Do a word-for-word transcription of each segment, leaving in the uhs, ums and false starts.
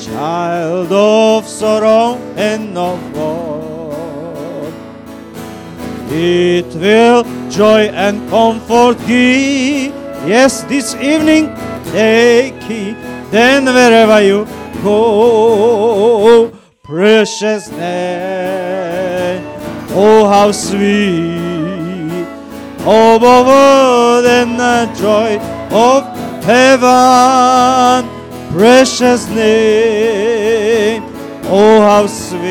child of sorrow and of woe. It will joy and comfort give. Yes, this evening take heed. Then wherever you go, precious name, oh how sweet, oh more than the joy of heaven, precious name, oh how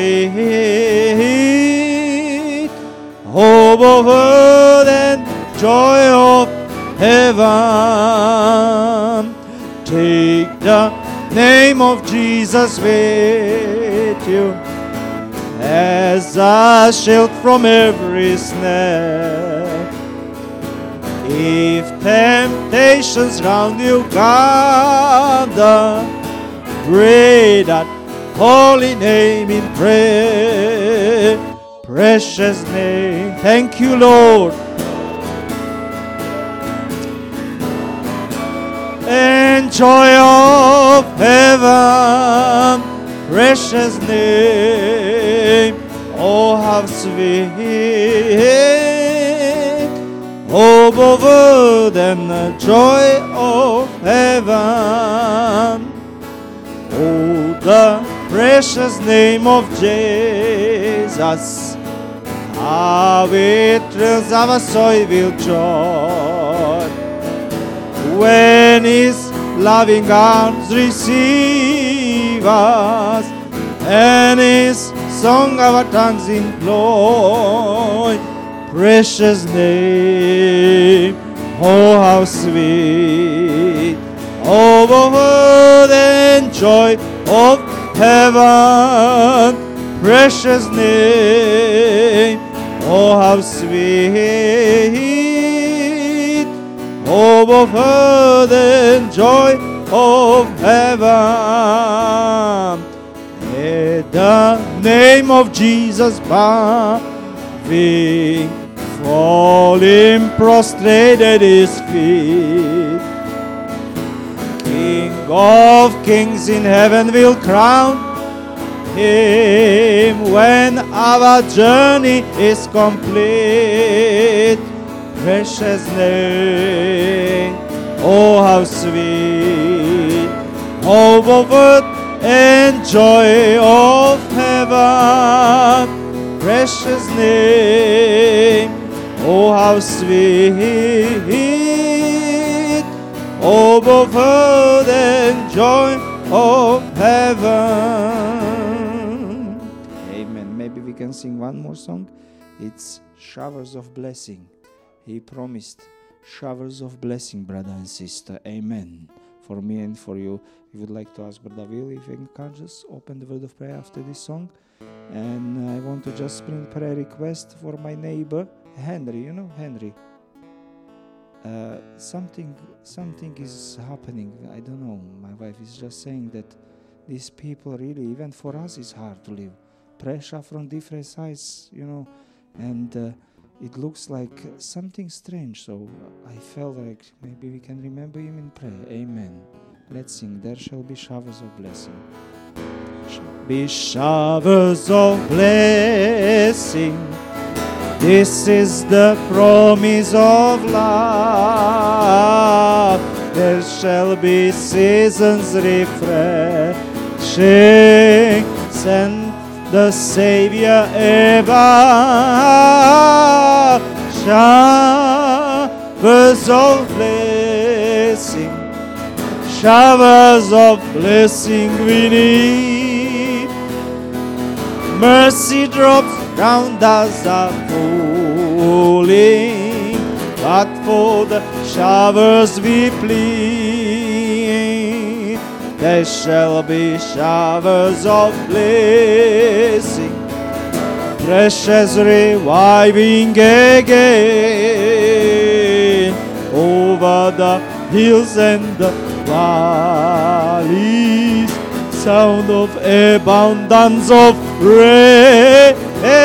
sweet, oh more than joy of heaven. Take the name of Jesus with you as a shield from every snare. If temptations round you gather, pray that holy name in prayer. Precious name, thank you, Lord. And joy of heaven, precious name, oh how sweet, oh more than the joy of heaven, oh the precious name of Jesus, how it thrills our soul with joy. When His loving arms receive us, and His song our tongues employ, precious name, oh how sweet, oh more than joy of heaven, precious name, oh how sweet, oh, more than joy of heaven. Let the name of Jesus bowing, falling prostrate at His feet. King of kings in heaven will crown Him when our journey is complete. Precious name, oh how sweet, oh comfort and joy of heaven. Precious name, oh how sweet, oh comfort and joy of heaven. Amen. Maybe we can sing one more song. It's Showers of Blessing. He promised showers of blessing, brother and sister. Amen. For me and for you. We would like to ask Brother Will if you can just open the word of prayer after this song. And I want to just bring prayer request for my neighbor, Henry. You know Henry? Uh, something, something is happening. I don't know. My wife is just saying that these people really, even for us, it's hard to live. Pressure from different sides, you know. And... Uh, It looks like something strange, so I felt like maybe we can remember him in prayer. Amen. Let's sing. There shall be showers of blessing. Shall be showers of blessing. This is the promise of love. There shall be seasons refreshing. Send the Savior above, showers of blessing, showers of blessing we need. Mercy drops round us are falling, but for the showers we plead. There shall be showers of blessing, precious reviving again, over the hills and the valleys, sound of abundance of rain,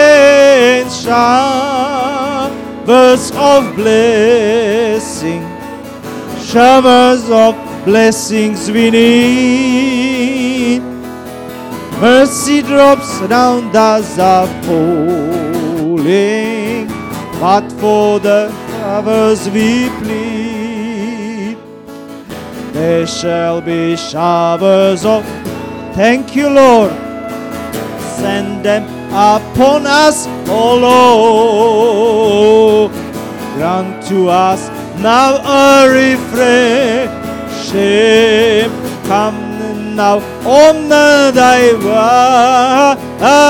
showers of blessing, showers of blessings we need. Mercy drops around us are falling, but for the showers we plead. There shall be showers of, thank you Lord, send them upon us, O Lord. Grant to us now a refreshing. Come now on thy word,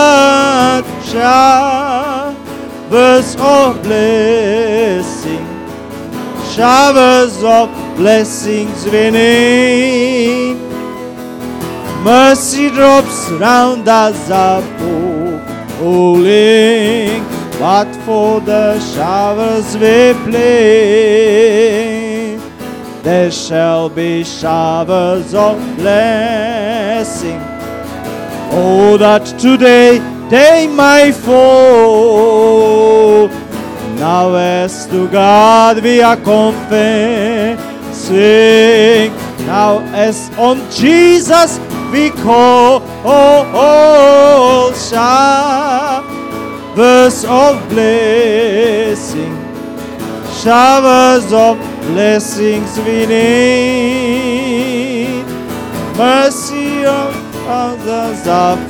showers of blessing, showers of blessings we need. Mercy drops round us are falling, but for the showers we plead. There shall be showers of blessing. Oh, that today they might fall. Now as to God we are confessing. Now as on Jesus we call. Oh, showers of blessing, showers of blessings we need. Mercy of others are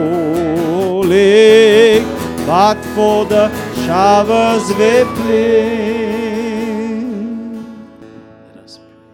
falling, but for the showers we plead. Let us pray.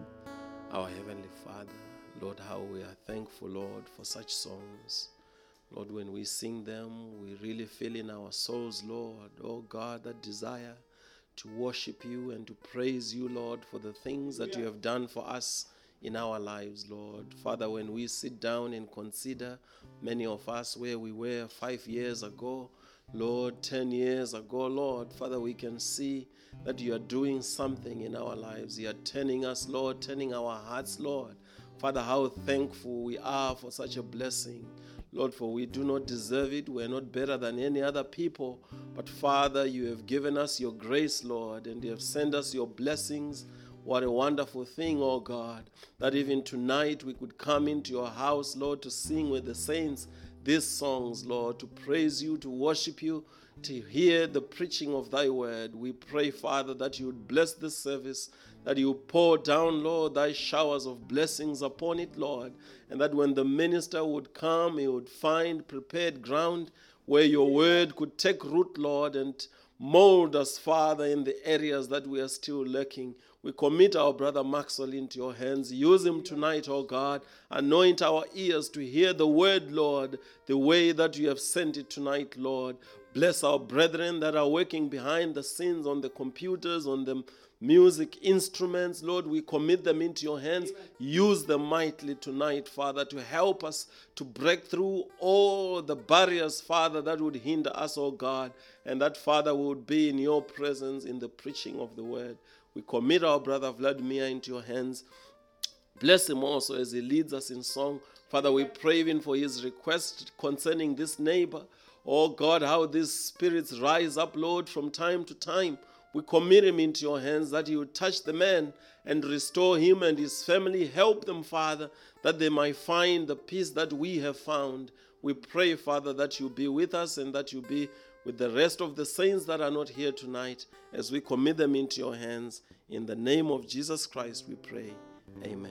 Our Heavenly Father, Lord, how we are thankful, Lord, for such songs. Lord, when we sing them, we really feel in our souls, Lord, oh God, that desire to worship you and to praise you, Lord, for the things that you have done for us in our lives, Lord. Father, when we sit down and consider many of us where we were five years ago, Lord, ten years ago, Lord, Father, we can see that you are doing something in our lives. You are turning us, Lord, turning our hearts, Lord. Father, how thankful we are for such a blessing. Lord, for we do not deserve it. We are not better than any other people. But Father, you have given us your grace, Lord, and you have sent us your blessings. What a wonderful thing, oh God, that even tonight we could come into your house, Lord, to sing with the saints these songs, Lord, to praise you, to worship you, to hear the preaching of thy word. We pray, Father, that you would bless this service, that you pour down, Lord, thy showers of blessings upon it, Lord, and that when the minister would come, he would find prepared ground where your word could take root, Lord, and mold us, Father, in the areas that we are still lacking. We commit our brother Maxwell into your hands. Use him tonight, oh God. Anoint our ears to hear the word, Lord, the way that you have sent it tonight, Lord. Bless our brethren that are working behind the scenes on the computers, on the music instruments, Lord. We commit them into your hands. Use them mightily tonight, Father, to help us to break through all the barriers, Father, that would hinder us, oh God, and that, Father, we would be in your presence in the preaching of the word. We commit our brother Vladimir into your hands. Bless him also as he leads us in song. Father, we pray even for his request concerning this neighbor. Oh God, how these spirits rise up, Lord, from time to time. We commit him into your hands, that you would touch the man and restore him and his family. Help them, Father, that they might find the peace that we have found. We pray, Father, that you be with us and that you be with the rest of the saints that are not here tonight as we commit them into your hands. In the name of Jesus Christ we pray. Amen.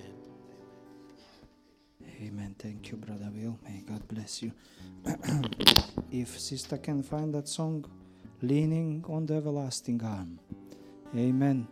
Amen. Thank you, Brother Will. May God bless you. If sister can find that song, Leaning on the Everlasting Arm. Amen.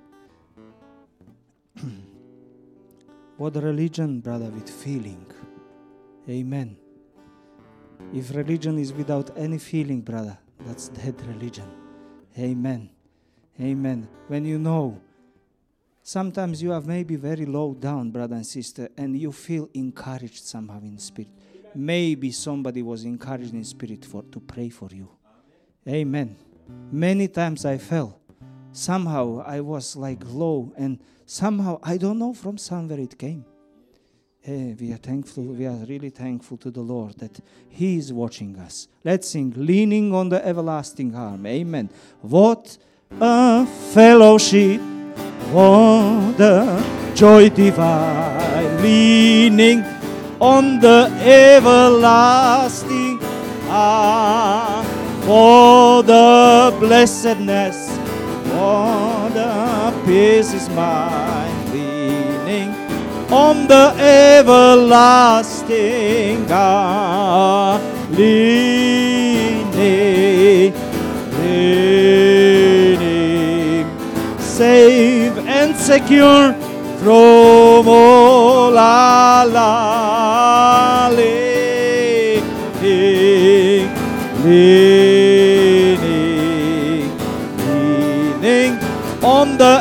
What religion, brother, with feeling? Amen. If religion is without any feeling, brother, that's dead religion. Amen. Amen. When you know, sometimes you are maybe very low down, brother and sister, and you feel encouraged somehow in spirit. Maybe somebody was encouraged in spirit for to pray for you. Amen. Many times I fell. Somehow I was like low, and somehow I don't know from somewhere it came. Hey, we are thankful, we are really thankful to the Lord that He is watching us. Let's sing, Leaning on the Everlasting Arm. Amen. What a fellowship, what a joy divine, leaning on the everlasting. Ah, for the blessedness, for the peace is mine, leaning on the everlasting God, leaning, leaning, safe and secure from all Allah, leaning, leaning, leaning on the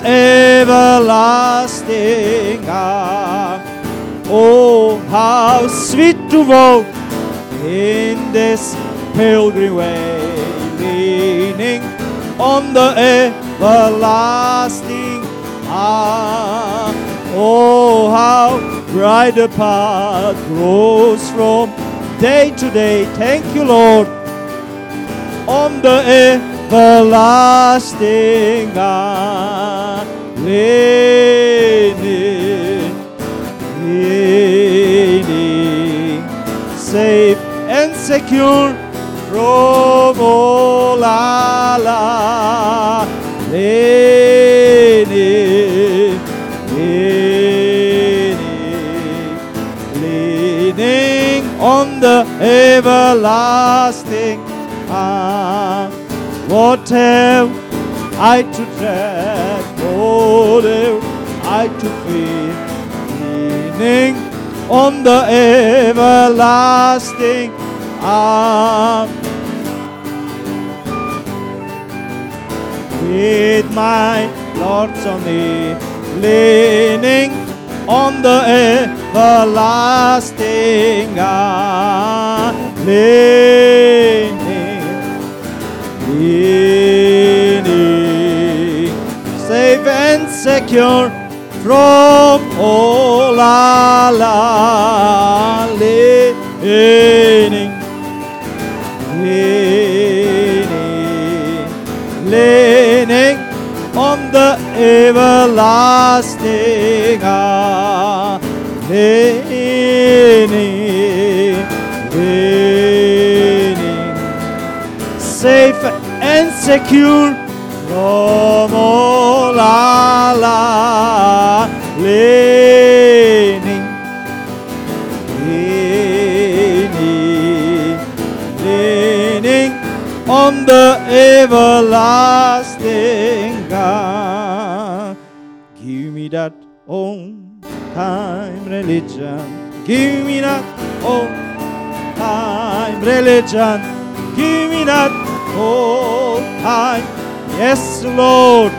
everlasting God. Oh, how sweet to walk in this pilgrim way, leaning on the everlasting Ah, oh, how bright the path grows from day to day. Thank you, Lord. On the everlasting God, leaning, leaning, safe and secure from all Allah, leaning, leaning, leaning on the everlasting arm. What have I to dread? What have I to fear? Leaning on the everlasting arm. With my thoughts on thee, leaning on the everlasting God, leaning, leaning, safe and secure from all Allah, leaning, leaning, leaning on the everlasting God, leaning, leaning, safe and secure from all Allah, leaning, leaning, leaning on the everlasting God. Give me that old time religion. Give me that old time religion. Give me that old time. Yes, Lord.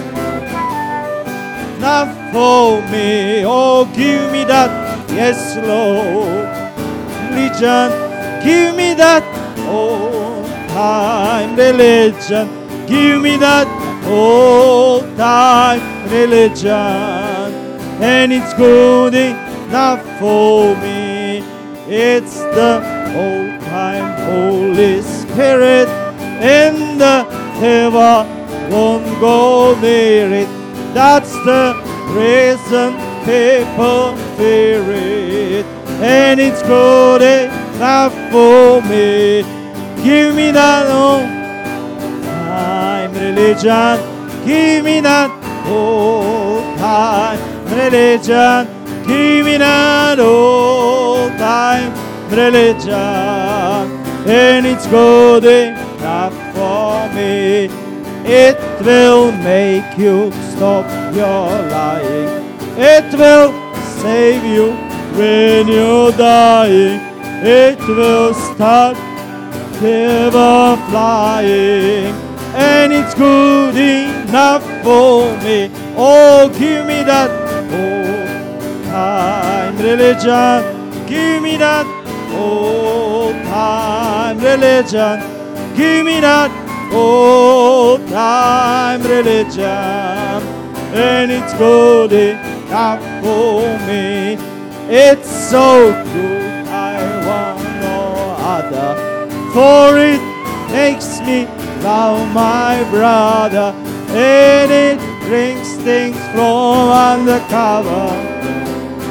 Not for me. Oh, give me that. Yes, Lord. Religion. Give me that old time religion. Give me that old time religion. And it's good enough for me. It's the old time Holy Spirit in the heaven won't go near it. That's the reason people fear it. And it's good enough for me. Give me that old time religion. Give me that old time religion. Give me that old time religion. And it's good enough for me. It will make you stop your lying. It will save you when you're dying. It will start never flying, and it's good enough for me. Oh, give me that old time religion. Give me that old time religion. Give me that old time religion. And it's good enough for me. It's so good, I want no other. For it makes me love my brother, and it brings things from undercover.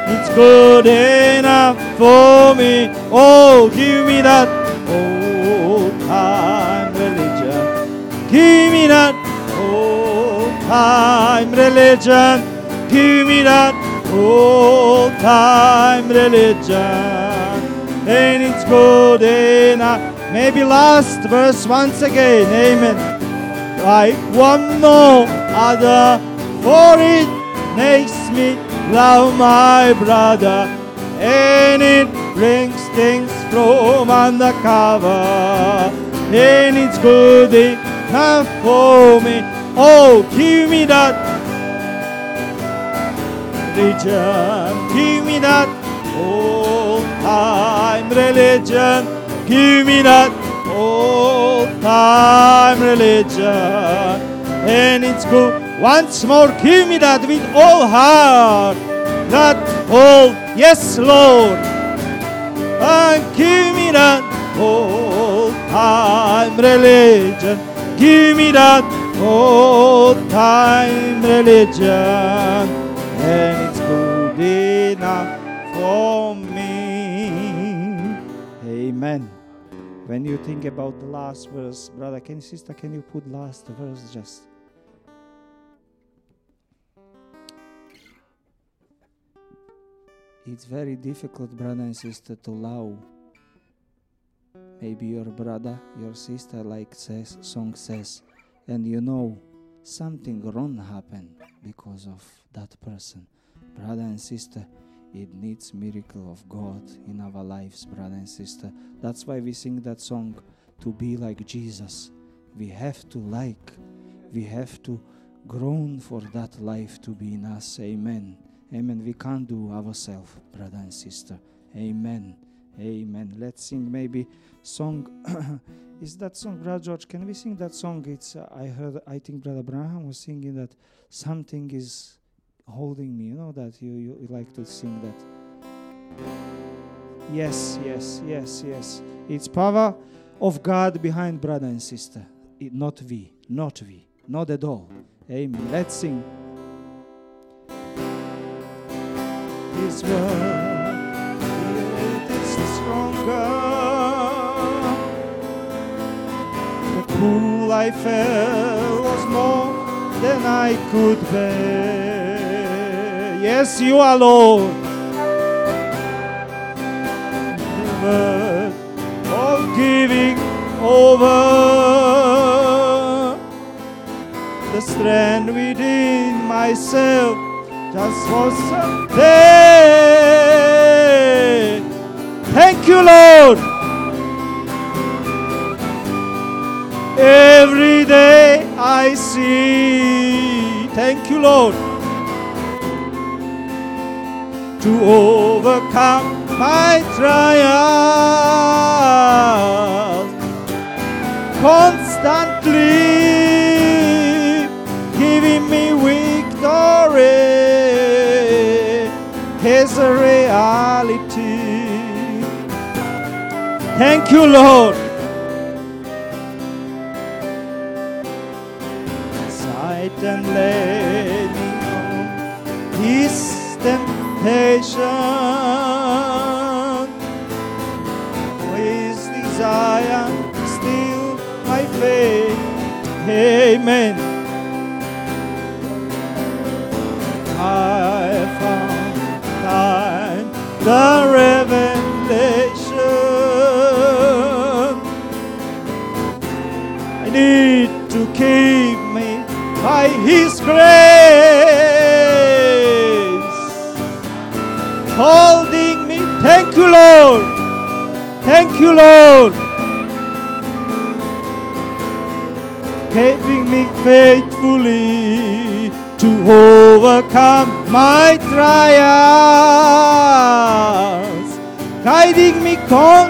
It's good enough for me. Oh, give me that old time religion. Give me that old time religion. Give me that old time religion. And it's good enough. Maybe last verse once again. Amen. Like one no other, for it makes me love my brother, and it brings things from undercover, and it's good enough for me. Oh, give me that religion, give me that old time religion, give me that old time religion, and it's good. Once more, give me that with all heart, that all, yes, Lord, and give me that old time religion, give me that old time religion, and it's good enough for me. Amen. When you think about the last verse, brother, can sister, can you put last verse just? It's very difficult, brother and sister, to love maybe your brother, your sister, like says song says, and you know something wrong happened because of that person. Brother and sister, it needs miracle of God in our lives, brother and sister. That's why we sing that song, to be like Jesus. We have to like, we have to groan for that life to be in us. Amen. Amen. We can't do ourselves, brother and sister. Amen. Amen. Let's sing maybe song. Is that song, Brother George? Can we sing that song? It's uh, I heard. I think Brother Abraham was singing that something is holding me. You know that you, you you like to sing that. Yes, yes, yes, yes. It's power of God behind brother and sister. It, not we, not we, not at all. Amen. Let's sing. His word is stronger. The pull I felt was more than I could bear. Yes, you are Lord. The word of giving over, the strength within myself just was there. Thank you, Lord. Every day I see. Thank you, Lord. To overcome my trials, constantly giving me victory is a reality. Thank you, Lord. Satan led me on his temptation, his desire still my faith. Amen. I found time the revelation. I need to keep me by His grace, holding me. Thank you, Lord. Thank you, Lord. Keeping me faithfully to overcome my trials, guiding me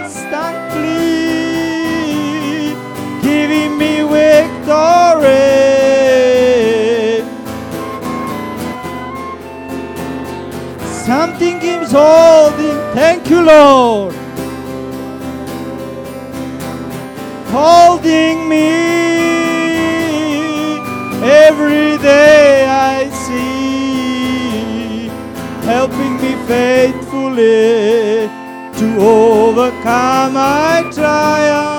constantly, giving me victory. Something keeps holding. Thank you, Lord. Holding me. Every day I see, helping me faithfully to overcome my trials.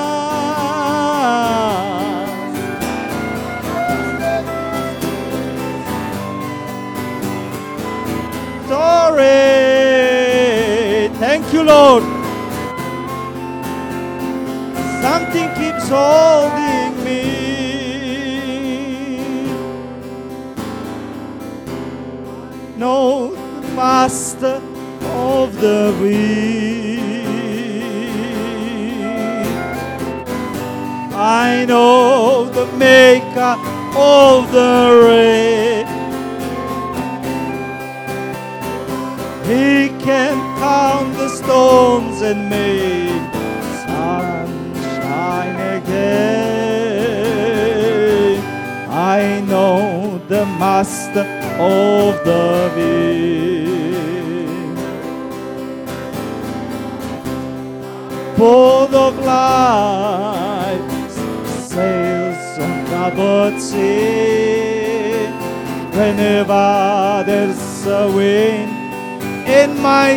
Story, thank you, Lord. Something keeps holding me. No, the master of the wind. I know the maker of the rain. He can calm the storms and make the sun shine again. I know the master of the wind. Boat of life sails on troubled sea. Whenever there's a wind in my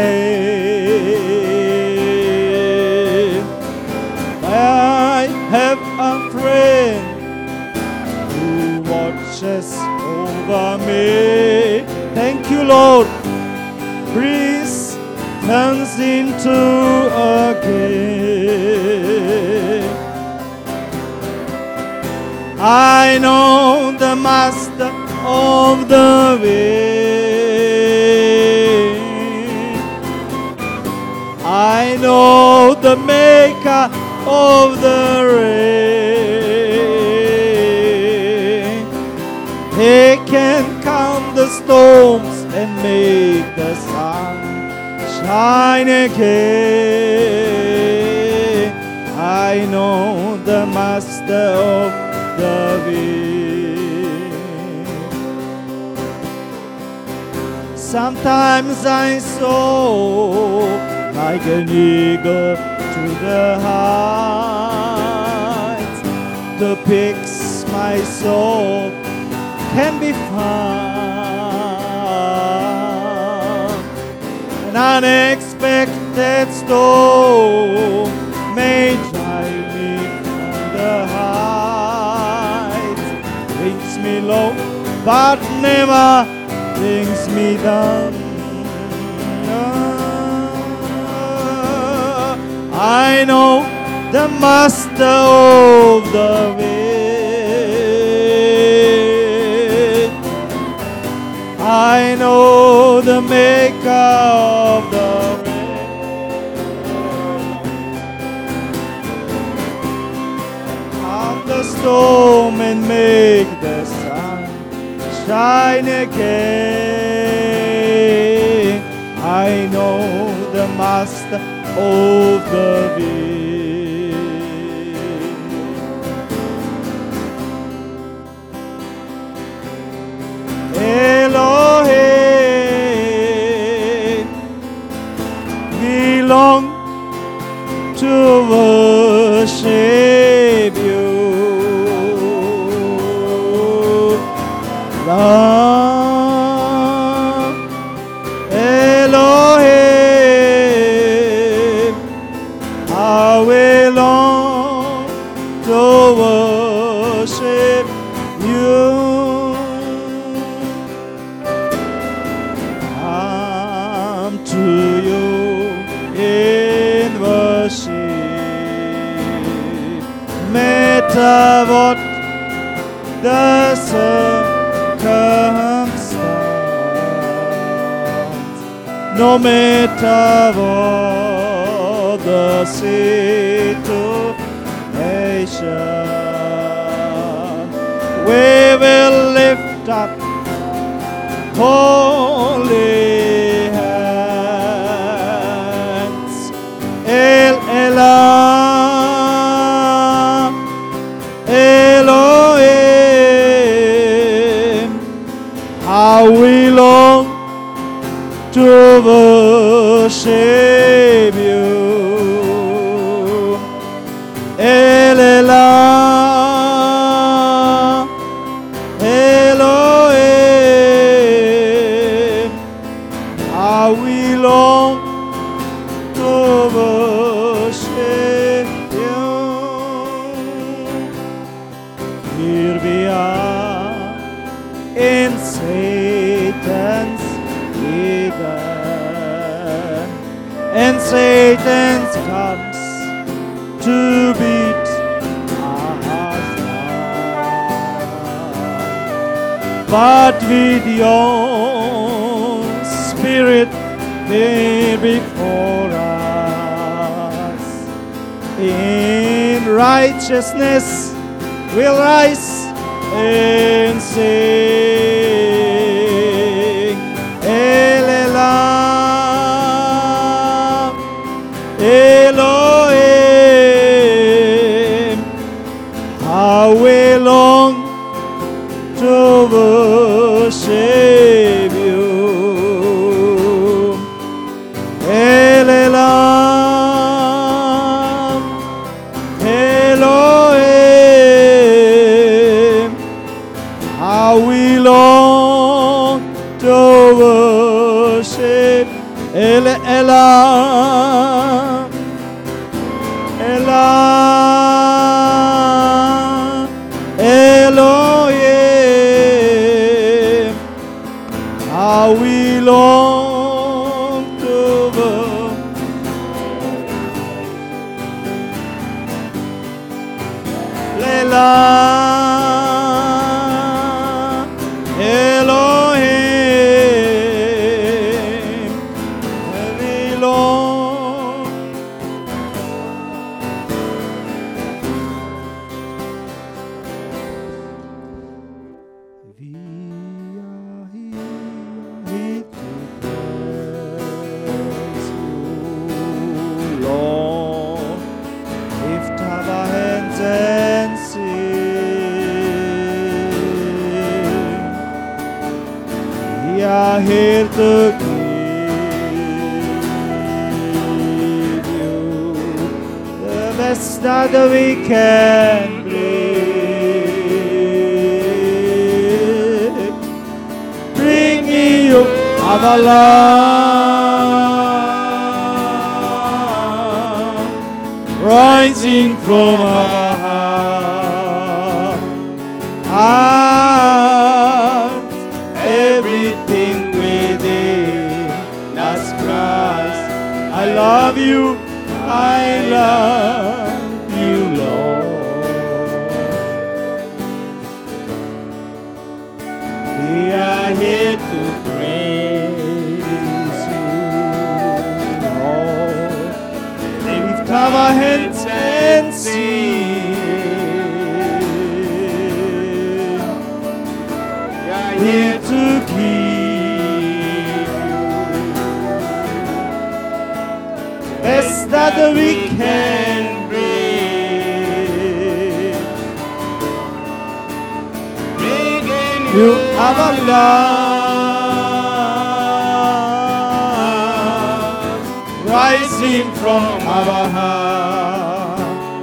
sail, I have a friend who watches over me. Thank you, Lord. Breeze turns into a gale. I know the master of the wind. I know the maker of the rain. He can calm the storms and make the sun shine again. I know the master of the wind. Sometimes I soar like an eagle to the heights. The peaks my soul can be found. An unexpected storm may drive me from the heights. Brings me low, but never brings me down. I know the master of the wind. I know the maker of the rain. Calm the storm and make the sun shine again. I know the master of the wind. Elohim, we long to worship you. Lord, Elohim, how we long to worship you. Come to you in worship, matter what the circumstance, no matter what the situation, we will lift up holy hands. El Elah, Elohim, how we long to worship you. El Elah, Elohim, and Satan comes to beat our hearts down. But with your Spirit there before us, in righteousness we'll rise and sing. El Elam, Elohim, how we long to worship you. El Elam, Elohim, how we long to worship. El Elam, Elam, Elohim, how we long to worship. Elam, Elohim, we long. We are here to praise you, Lord. Lift up our hands and sing. We are here to give you the best that we can bring, bringing you our love, rising from our heart, and everything within us Christ. I love you, I love you, Lord. We are here to praise you, Lord. Lift our hands and sing. We are here to give you best that we can bring, bringing you our love, rising from our heart,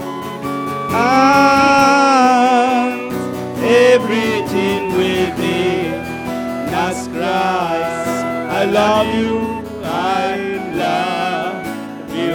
and everything within us Christ. I love you, I love you,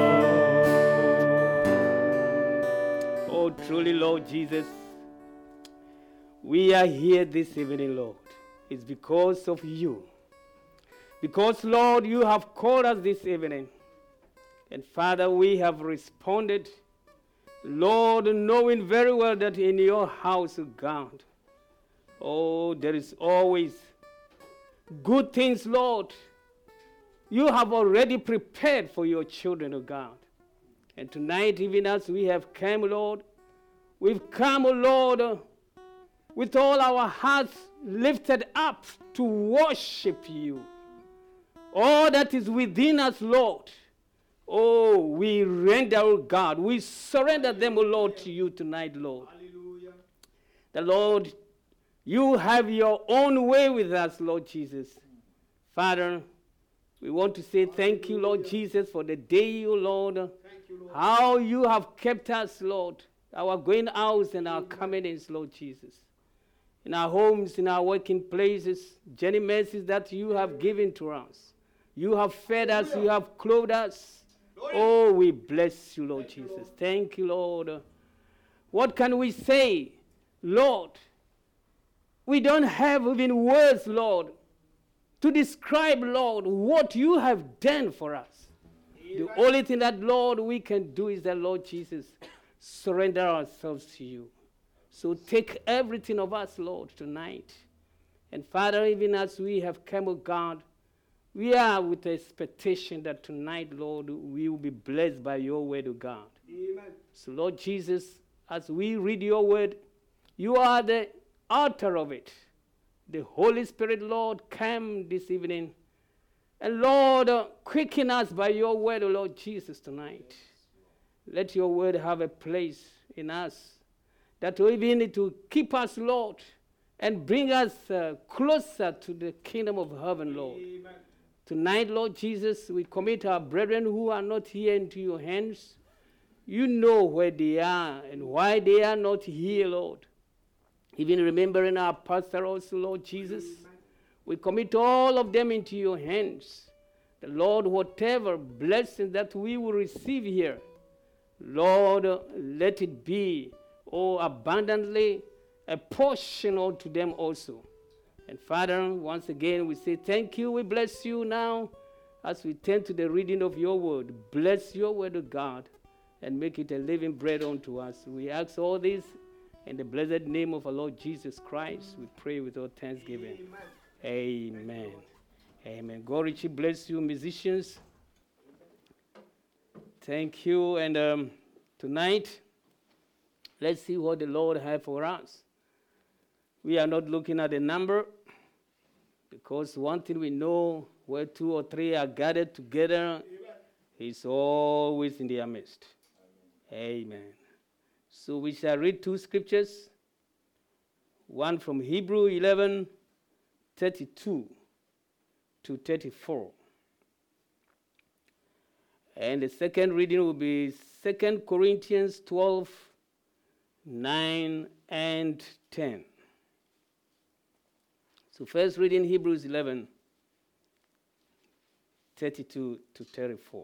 Lord. Oh, truly, Lord Jesus, we are here this evening, Lord. It's because of you. Because, Lord, you have called us this evening. And, Father, we have responded, Lord, knowing very well that in your house, God, oh, there is always good things, Lord, you have already prepared for your children, oh God. And tonight, even as we have come, Lord, we've come, oh Lord, with all our hearts lifted up to worship you. All that is within us, Lord, oh, we render, oh God, we surrender them, oh Lord, to you tonight, Lord. Hallelujah. The Lord, you have your own way with us, Lord Jesus. Father, we want to say thank you, Lord Jesus, for the day, oh Lord, thank you, Lord. How you have kept us, Lord, our going out and our coming in, Lord Jesus. In our homes, in our working places, journey mercies that you have given to us. You have fed us, you have clothed us. Oh, we bless you, Lord Jesus. Thank you, Lord. What can we say, Lord? We don't have even words, Lord, to describe, Lord, what you have done for us. The only thing that, Lord, we can do is that, Lord Jesus, surrender ourselves to you. So take everything of us, Lord, tonight. And Father, even as we have come, oh God, we are with the expectation that tonight, Lord, we will be blessed by your word, oh God. Amen. So, Lord Jesus, as we read your word, you are the author of it. The Holy Spirit, Lord, come this evening. And, Lord, uh, quicken us by your word, oh Lord Jesus, tonight. Let your word have a place in us that will even to keep us, Lord, and bring us uh, closer to the kingdom of heaven, Lord. Amen. Tonight, Lord Jesus, we commit our brethren who are not here into your hands. You know where they are and why they are not here, Lord. Even remembering our pastor also, Lord Jesus, we commit all of them into your hands. The Lord, whatever blessing that we will receive here, Lord, let it be, oh, abundantly a portion unto them also. And Father, once again, we say thank you. We bless you now as we turn to the reading of your word. Bless your word, O God, and make it a living bread unto us. We ask all this in the blessed name of our Lord Jesus Christ. We pray with all thanksgiving. Amen. Amen. Amen. God richly bless you, musicians. Thank you. And um, tonight, let's see what the Lord has for us. We are not looking at the number, because one thing we know, where two or three are gathered together, He's always in their midst. Amen. Amen. So we shall read two scriptures, one from Hebrew eleven, thirty-two to thirty-four. And the second reading will be Second Corinthians twelve, nine and ten. So first reading Hebrews eleven, thirty-two to thirty-four.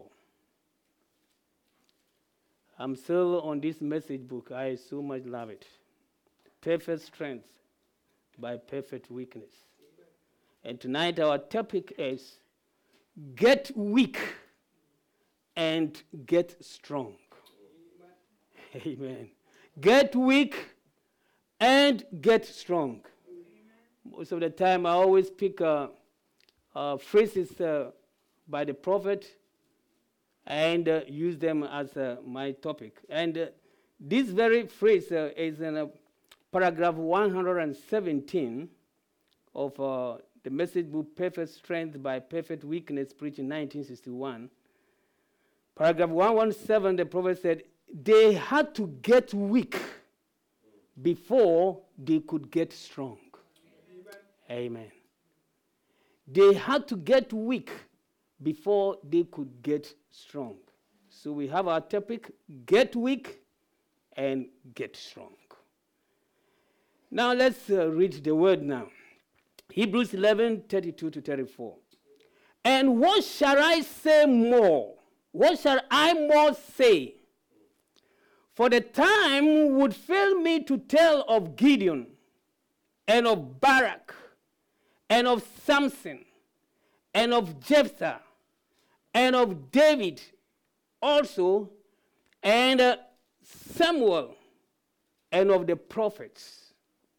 I'm still on this message book. I so much love it. Perfect strength by perfect weakness. And tonight our topic is get weak and get strong. Amen. Amen. Get weak and get strong. Amen. Most of the time I always pick uh, uh, phrases uh, by the prophet and uh, use them as uh, my topic. And uh, this very phrase uh, is in uh, paragraph one hundred seventeen of uh, the message book, Perfect Strength by Perfect Weakness, preached in nineteen sixty-one. Paragraph one seventeen, the prophet said, they had to get weak before they could get strong. Amen. Amen. They had to get weak before they could get strong. So we have our topic, get weak and get strong. Now let's uh, read the word now. Hebrews eleven, thirty-two to thirty-four. And what shall I say more? What shall I more say? For the time would fail me to tell of Gideon and of Barak and of Samson and of Jephthah and of David also, and uh, Samuel, and of the prophets,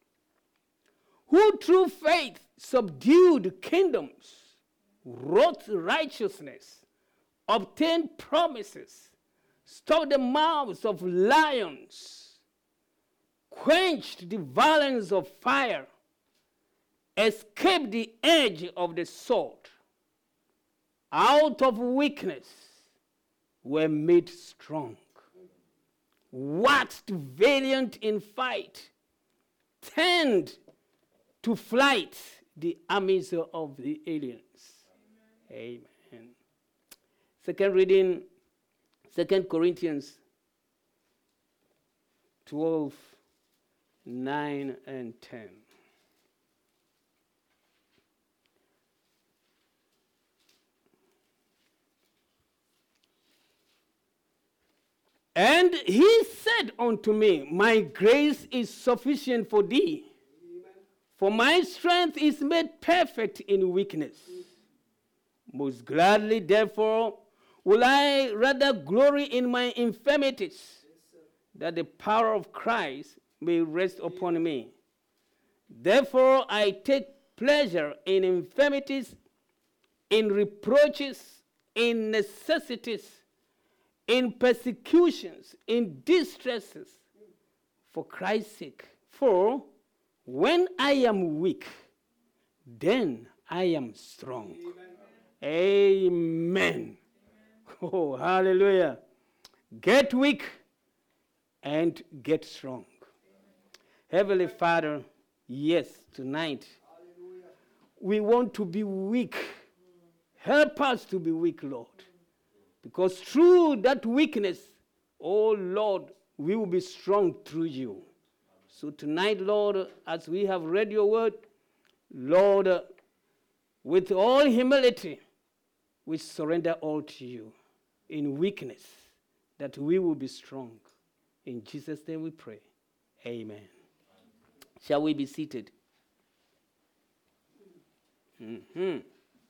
who through faith subdued kingdoms, wrought righteousness, obtained promises, stopped the mouths of lions, quenched the violence of fire, escaped the edge of the sword, out of weakness were made strong, waxed valiant in fight, turned to flight the armies of the aliens. Amen. Amen. Second reading, Second Corinthians twelve, nine and ten. And he said unto me, my grace is sufficient for thee, amen, for my strength is made perfect in weakness. Most gladly, therefore, will I rather glory in my infirmities, that the power of Christ may rest upon me. Therefore I take pleasure in infirmities, in reproaches, in necessities, in persecutions, in distresses, for Christ's sake. For when I am weak, then I am strong. Amen. Amen. Oh, hallelujah. Get weak and get strong. Heavenly Father, yes, tonight we want to be weak. Help us to be weak, Lord. Because through that weakness, oh Lord, we will be strong through you. So tonight, Lord, as we have read your word, Lord, uh, with all humility, we surrender all to you in weakness, that we will be strong. In Jesus' name we pray. Amen. Shall we be seated? Mm-hmm.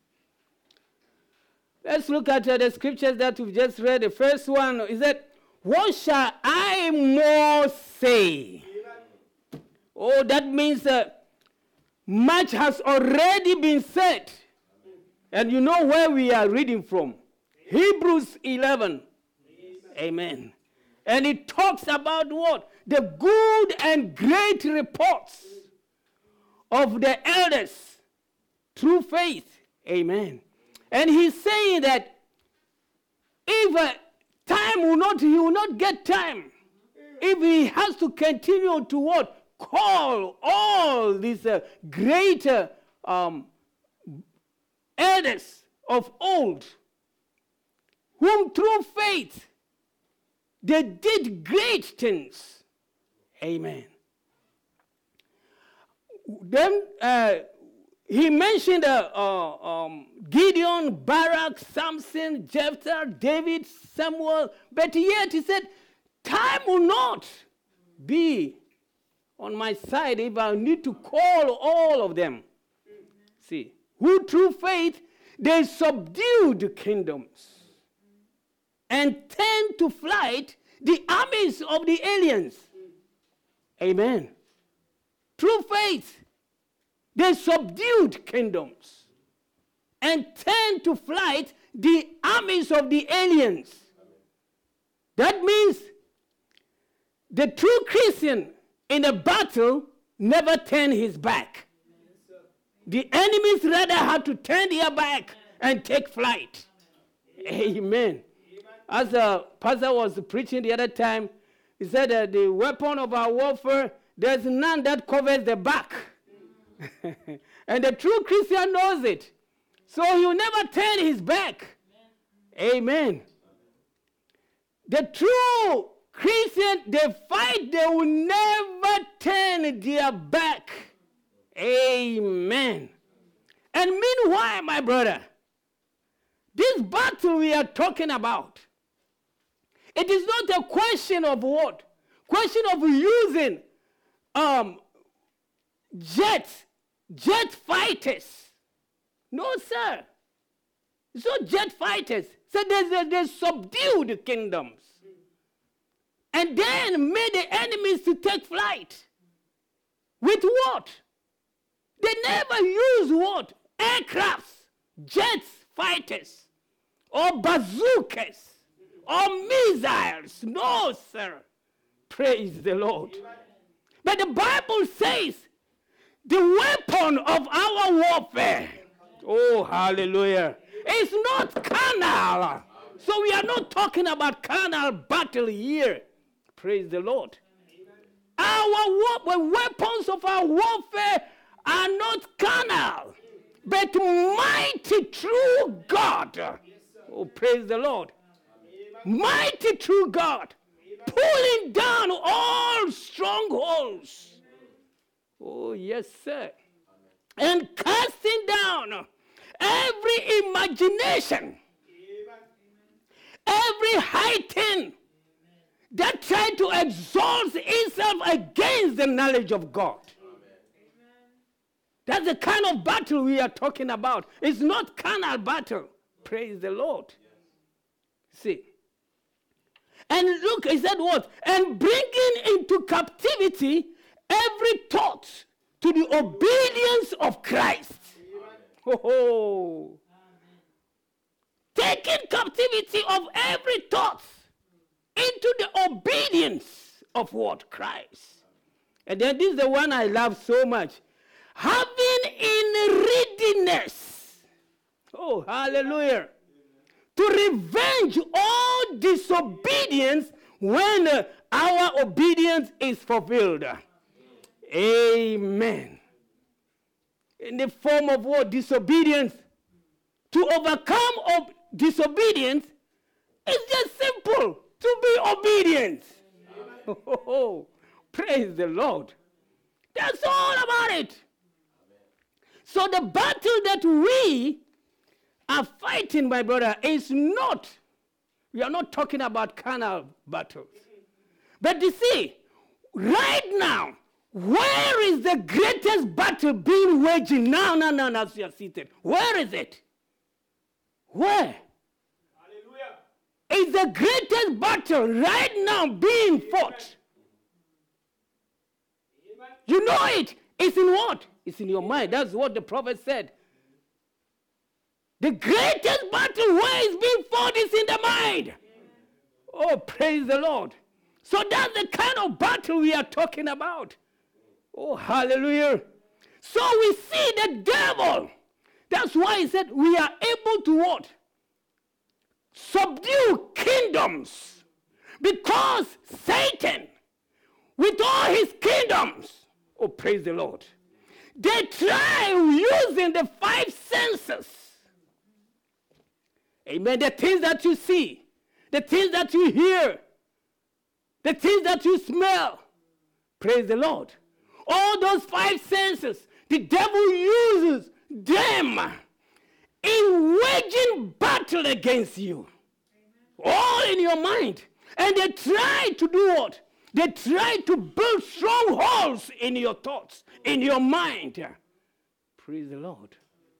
Let's look at uh, the scriptures that we've just read. The first one is that, what shall I more say? Amen. Oh, that means uh, much has already been said. And you know where we are reading from. Hebrews eleven. Amen. Amen. And it talks about what? The good and great reports of the elders through faith. Amen. And he's saying that if uh, time will not, he will not get time. If he has to continue to what? Call all these uh, great uh, um, elders of old, whom through faith they did great things. Amen. Then uh, he mentioned uh, uh, um, Gideon, Barak, Samson, Jephthah, David, Samuel, but yet he said, time will not be on my side if I need to call all of them. See, who through faith they subdued kingdoms and turned to flight the armies of the aliens. Amen. Through faith, they subdued kingdoms and turned to flight the armies of the aliens. That means the true Christian in a battle never turn his back. The enemies rather had to turn their back and take flight. Amen. As the pastor was preaching the other time, he said that the weapon of our warfare, there's none that covers the back. And the true Christian knows it. So he will never turn his back. Amen. The true Christian, they fight, they will never turn their back. Amen. And meanwhile, my brother, this battle we are talking about, it is not a question of what? Question of using um, jets, jet fighters. No, sir. It's not jet fighters. So there's, there's subdued kingdoms. And then made the enemies to take flight. With what? They never use what? Aircrafts, jets, fighters, or bazookas, or missiles. No, sir. Praise the Lord. But the Bible says the weapon of our warfare, oh, hallelujah, is not carnal. So we are not talking about carnal battle here. Praise the Lord. Our weapons of our warfare are not carnal, but mighty through God. Oh, praise the Lord. Mighty through God, pulling down all strongholds. Oh, yes, sir. And casting down every imagination, every high thing that tried to exalt itself against the knowledge of God. That's the kind of battle we are talking about. It's not carnal battle. Praise the Lord. See. And look, he said what? And bringing into captivity every thought to the obedience of Christ. Oh, oh. Taking captivity of every thought into the obedience of what? Christ. And then this is the one I love so much. Having in readiness. Oh, hallelujah. To revenge all disobedience when uh, our obedience is fulfilled. Amen. In the form of what? Disobedience. To overcome ob- disobedience, it's just simple. To be obedient. Oh, oh, oh. Praise the Lord. That's all about it. So the battle that we are fighting, my brother, is not, we are not talking about carnal battles. But you see, right now, where is the greatest battle being waged now, now, now, now, as you are seated? Where is it? Where? Hallelujah. Is the greatest battle right now being fought? Amen. You know it. It's in what? It's in your mind. That's what the prophet said. The greatest battle where is being fought is in the mind. Oh, praise the Lord. So that's the kind of battle we are talking about. Oh, hallelujah. So we see the devil. That's why he said we are able to what? Subdue kingdoms. Because Satan, with all his kingdoms, oh, praise the Lord, they try using the five senses. Amen. The things that you see, the things that you hear, the things that you smell. Praise the Lord. All those five senses, the devil uses them in waging battle against you. Amen. All in your mind. And they try to do what? They try to build strongholds in your thoughts, in your mind. Praise the Lord.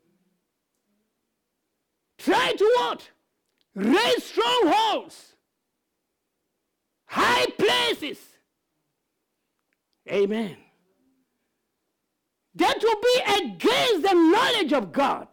Try to what? Raise strongholds. High places. Amen. That will be against the knowledge of God.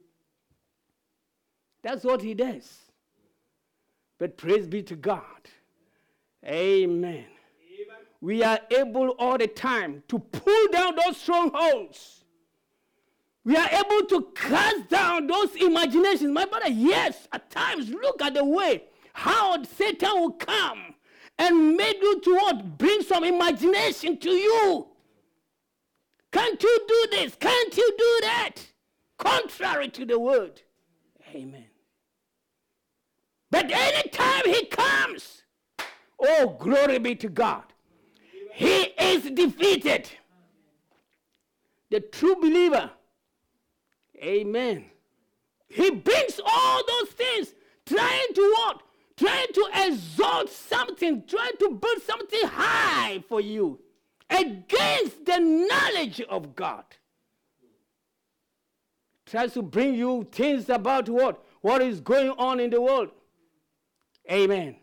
That's what he does. But praise be to God. Amen. Amen. We are able all the time to pull down those strongholds. We are able to cast down those imaginations. My brother, yes, at times, look at the way how Satan will come and make you to what? Bring some imagination to you. Can't you do this? Can't you do that? Contrary to the word. Amen. But anytime he comes, oh, glory be to God, he is defeated. The true believer, amen, he brings all those things, trying to what? Trying to exalt something, trying to build something high for you against the knowledge of God. Tries to bring you things about what? What is going on in the world. Amen.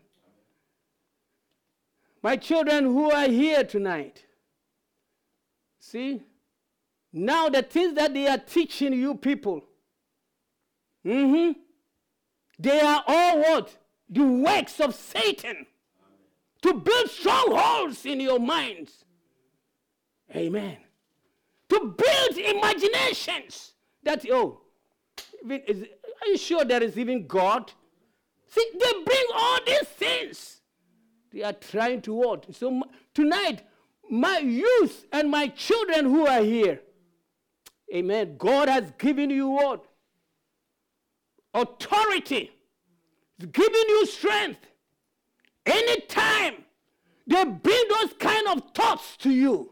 My children who are here tonight, see, now the things that they are teaching you people, mm-hmm, they are all what? The works of Satan. Amen. To build strongholds in your minds. Amen. To build imaginations that, oh, is, are you sure there is even God? See, they bring all these things. They are trying to what? So m- tonight, my youth and my children who are here, amen, God has given you what? Authority. He's given you strength. Anytime they bring those kind of thoughts to you,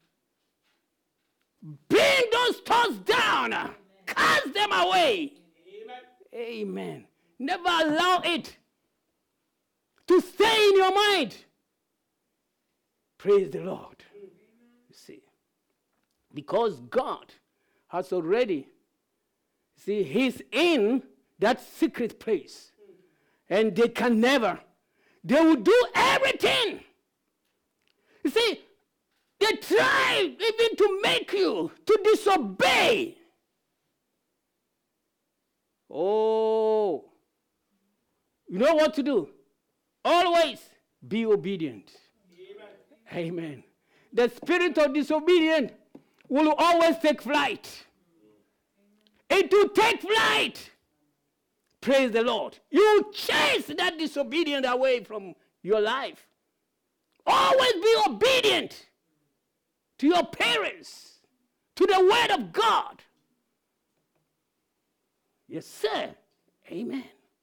bring those thoughts down. Amen. Cast them away. Amen. Amen. Never allow it to stay in your mind. Praise the Lord. Amen. You see, because God has already, see, he's in that secret place. And they can never. They will do everything. You see, they try even to make you to disobey. Oh, you know what to do? Always be obedient. Amen. Amen. The spirit of disobedience will always take flight. It will take flight. Praise the Lord. You chase that disobedience away from your life. Always be obedient to your parents, to the word of God. Yes, sir. Amen.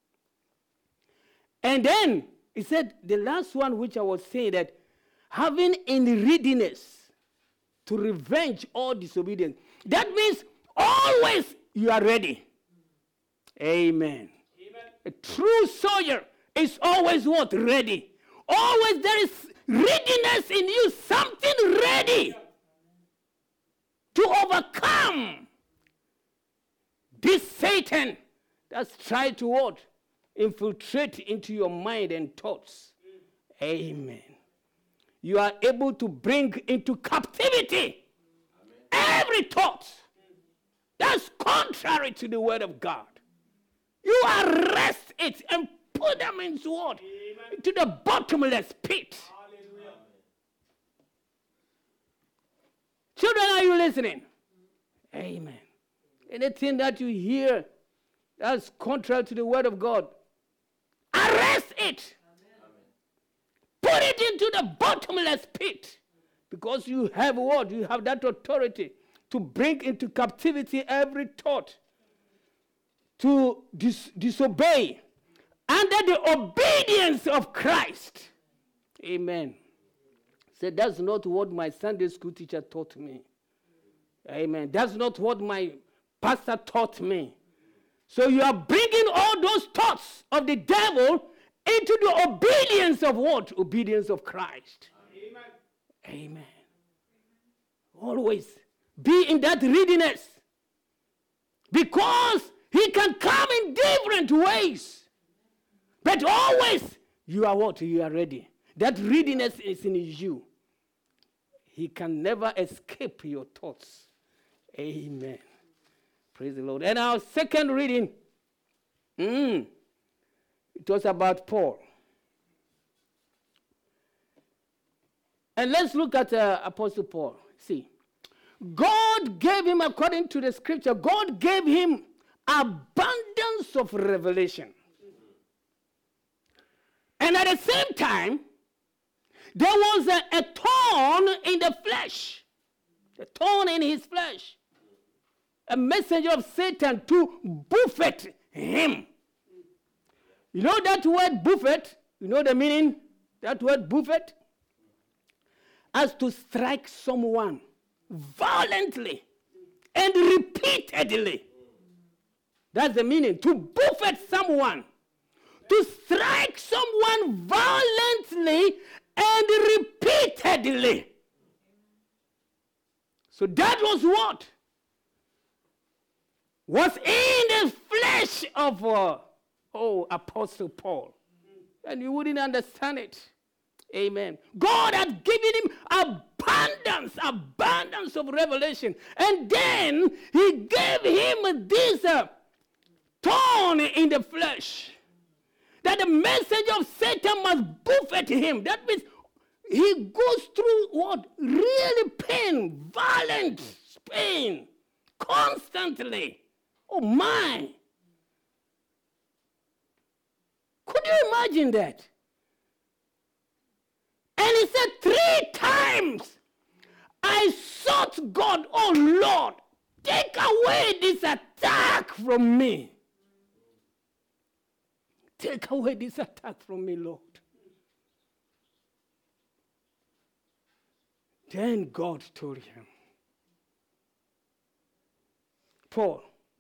And then he said, the last one which I was saying, that having in readiness to revenge all disobedience. That means always you are ready. Amen. Amen. A true soldier is always what? Ready. Always there is readiness in you, something ready to overcome this Satan that's tried to what? Infiltrate into your mind and thoughts. Amen. You are able to bring into captivity every thought that's contrary to the word of God. You arrest it and put them into what? Into the bottomless pit. Hallelujah. Children, are you listening? Amen. Anything that you hear that's contrary to the word of God, arrest it. Put it into the bottomless pit. Because you have what? You have that authority to bring into captivity every thought, to dis- disobey under the obedience of Christ. Amen. So that's not what my Sunday school teacher taught me. Amen. That's not what my pastor taught me. So you are bringing all those thoughts of the devil into the obedience of what? Obedience of Christ. Amen. Amen. Always be in that readiness. Because he can come in different ways. But always you are what? You are ready. That readiness is in you. He can never escape your thoughts. Amen. Praise the Lord. And our second reading, mm, it was about Paul. And let's look at uh, Apostle Paul. See, God gave him, according to the scripture, God gave him abundance of revelation. And at the same time, there was a, a thorn in the flesh. A thorn in his flesh. A messenger of Satan to buffet him. You know that word buffet? You know the meaning? That word buffet? As to strike someone violently and repeatedly. That's the meaning. To buffet someone. To strike someone violently and repeatedly. So that was what? Was in the flesh of uh, oh Apostle Paul. And you wouldn't understand it. Amen. God had given him abundance, abundance of revelation. And then he gave him this uh, thorn in the flesh. That the message of Satan must buffet him. That means he goes through what? Really pain, violent pain, constantly. Oh my. Could you imagine that? And he said three times, I sought God, oh Lord, take away this attack from me. Take away this attack from me, Lord. Then God told him, Paul,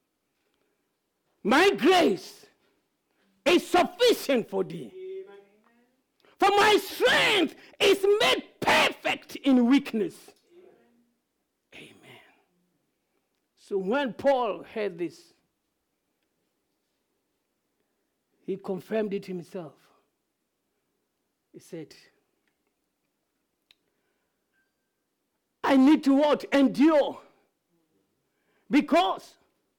my grace is sufficient for thee. Amen. For my strength is made perfect in weakness. Amen. Amen. So when Paul heard this, he confirmed it himself. He said, I need to what? Endure. Because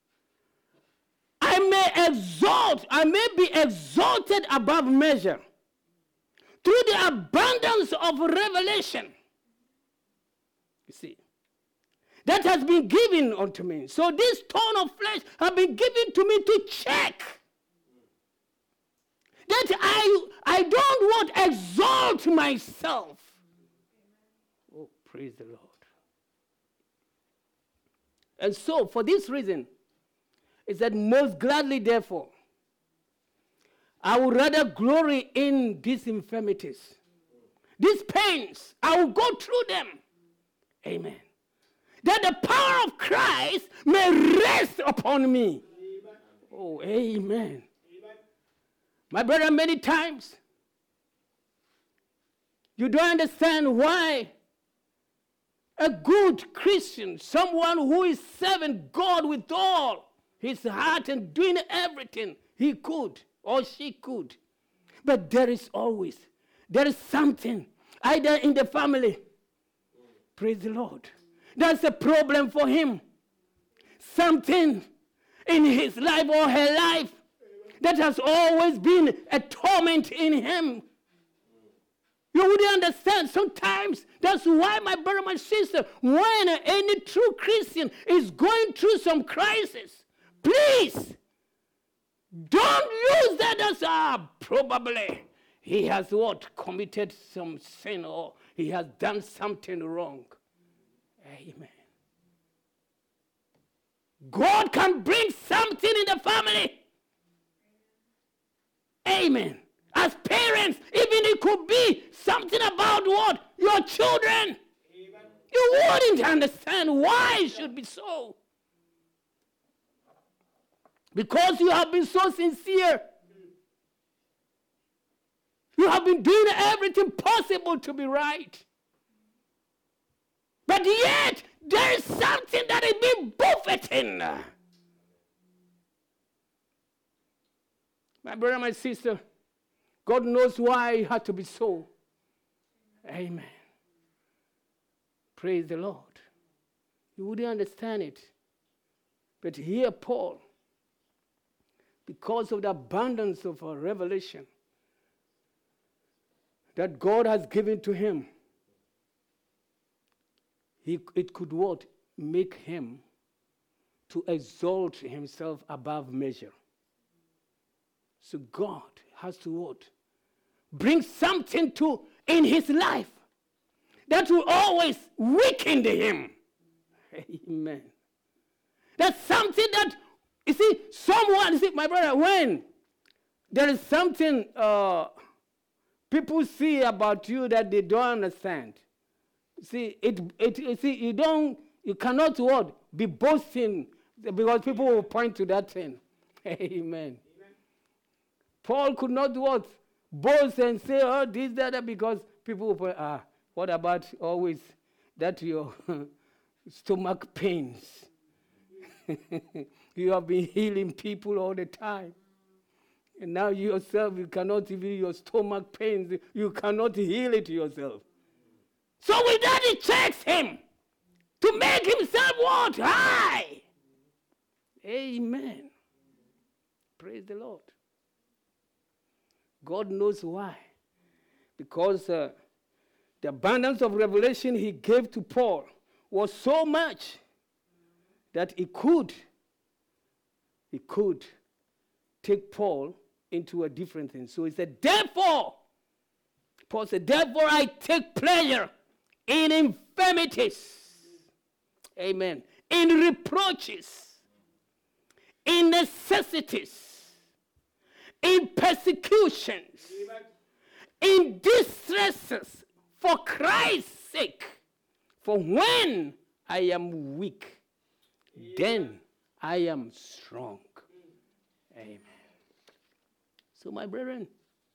I may exalt, I may be exalted above measure through the abundance of revelation. You see, that has been given unto me. So this thorn of flesh has been given to me to check that I, I don't want to exalt myself. Oh, praise the Lord. And so, for this reason, it said, most gladly, therefore, I would rather glory in these infirmities, these pains. I will go through them. Amen. That the power of Christ may rest upon me. Amen. Oh, amen. Amen. My brother, many times, you don't understand why a good Christian, someone who is serving God with all his heart and doing everything he could or she could. But there is always, there is something, either in the family, praise the Lord, that's a problem for him. Something in his life or her life that has always been a torment in him. You wouldn't understand. Sometimes that's why, my brother, my sister, when any true Christian is going through some crisis, please don't use that as ah, probably he has what? Committed some sin or he has done something wrong. Amen. God can bring something in the family. Amen. As parents, even it could be something about what? Your children. Amen. You wouldn't understand why it should be so. Because you have been so sincere. You have been doing everything possible to be right. But yet, there is something that is being buffeting. My brother, my sister, God knows why it had to be so. Amen. Praise the Lord. You wouldn't understand it. But here, Paul, because of the abundance of a revelation that God has given to him, he, it could what? Make him to exalt himself above measure. So God has to what? Bring something to in his life that will always weaken him. Amen. That's something that, you see, someone, you see, my brother, when there is something uh, people see about you that they don't understand, see, it, it, you see, you don't, you cannot what? Be boasting because people will point to that thing. Amen. Paul could not what? Boast and say, oh, this, that, that, because people will point, ah, what about always that your stomach pains? You have been healing people all the time. And now you yourself, you cannot even, your stomach pains, you cannot heal it yourself. So with that, it checks him to make himself what? High. Amen. Praise the Lord. God knows why. Because uh, the abundance of revelation he gave to Paul was so much that he could, he could take Paul into a different thing. So he said, therefore, Paul said, therefore I take pleasure in infirmities. Amen. In reproaches, in necessities, in persecutions, Amen. In distresses, for Christ's sake. For when I am weak, Amen. Then I am strong. Amen. So, my brethren,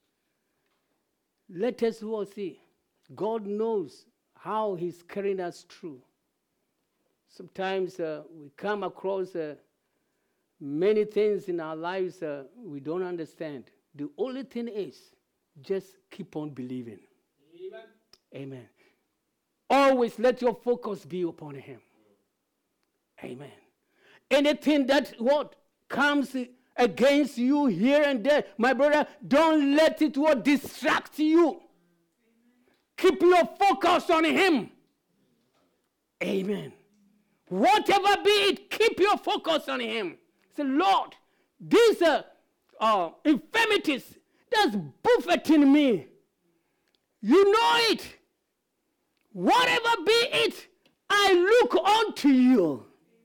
let us all see. God knows how he's carrying us through. Sometimes uh, we come across uh, many things in our lives uh, we don't understand. The only thing is, just keep on believing. Amen. Amen. Always let your focus be upon him. Amen. Anything that what comes against you here and there, my brother, don't let it what distract you. Keep your focus on him. Amen. Whatever be it, keep your focus on him. Say, Lord, these uh, uh, infirmities that's buffeting me, you know it. Whatever be it, I look unto you.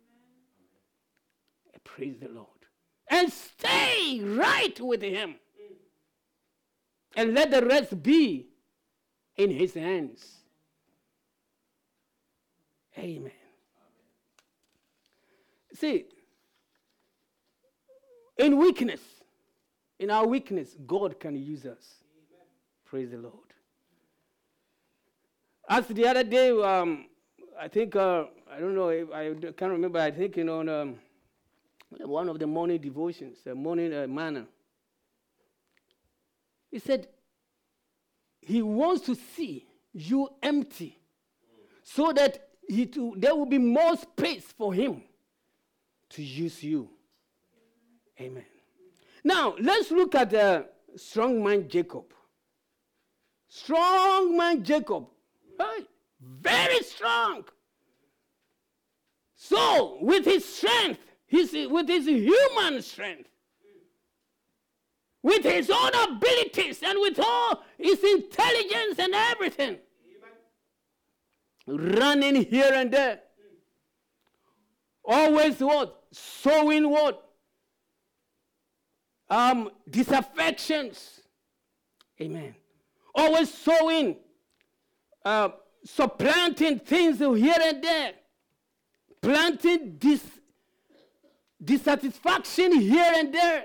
Praise the Lord. And stay right with him. And let the rest be in his hands. Amen. See, in weakness, in our weakness, God can use us. Amen. Praise the Lord. As the other day, um, I think, uh, I don't know, I can't remember, I think, you know, um, one of the morning devotions, the morning uh, manna. He said, he wants to see you empty so that he to, there will be more space for him to use you. Amen. Now, let's look at the uh, strong man Jacob. Strong man Jacob. Right? Very strong. So, with his strength, his, with his human strength, with his own abilities, and with all his intelligence and everything, Amen. Running here and there, always what? Sowing what? Um, disaffections. Amen. Always sowing, uh, supplanting things here and there, planting dis, dissatisfaction here and there.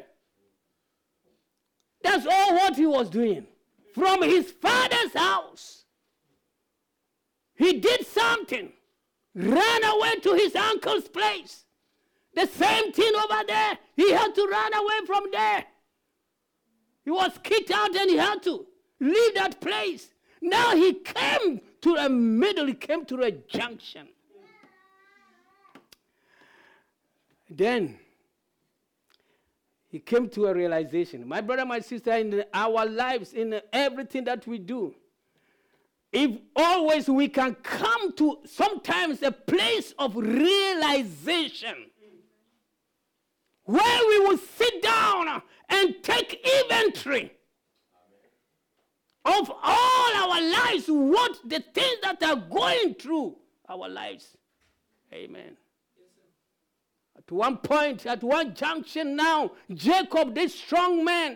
That's all what he was doing. From his father's house, he did something, ran away to his uncle's place. The same thing over there, he had to run away from there. He was kicked out and he had to leave that place. Now he came to a middle, he came to a junction. Then he came to a realization. My brother, my sister, in our lives, in everything that we do, if always we can come to sometimes a place of realization where we will sit down and take inventory of all our lives, what the things that are going through our lives. Amen. At one point, at one junction now, Jacob, this strong man,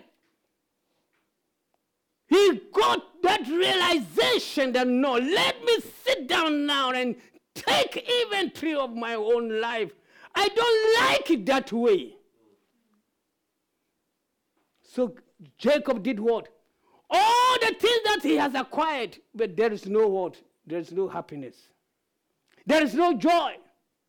he got that realization that no, let me sit down now and take inventory of my own life. I don't like it that way. So Jacob did what? All the things that he has acquired, but there is no what? There is no happiness. There is no joy.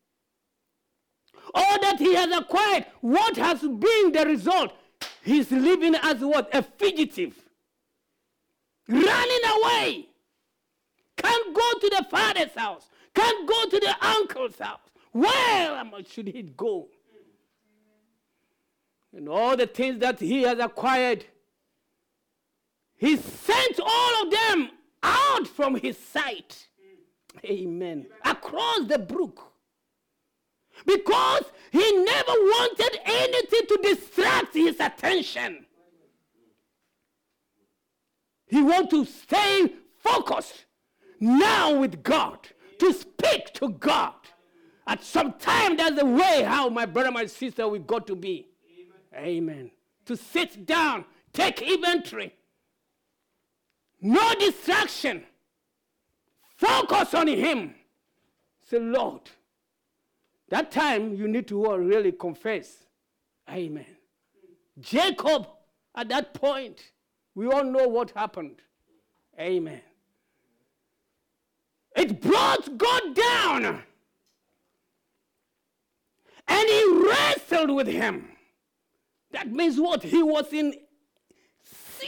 All that he has acquired, what has been the result? He's living as what? A fugitive. Running away. Can't go to the father's house. Can't go to the uncle's house. Where should he go? And all the things that he has acquired, he sent all of them out from his sight. Amen. Across the brook. Because he never wanted anything to distract his attention. He wanted to stay focused now with God, to speak to God. At some time, that's the way how my brother, my sister, we got to be. Amen. Amen. To sit down, take inventory. No distraction. Focus on him. Say, Lord, that time you need to really confess. Amen. Jacob, at that point, we all know what happened. Amen. It brought God down. And he wrestled with him. That means what? He was in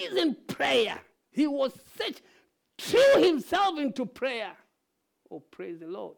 seasoned prayer. He was such, threw himself into prayer. Oh, praise the Lord.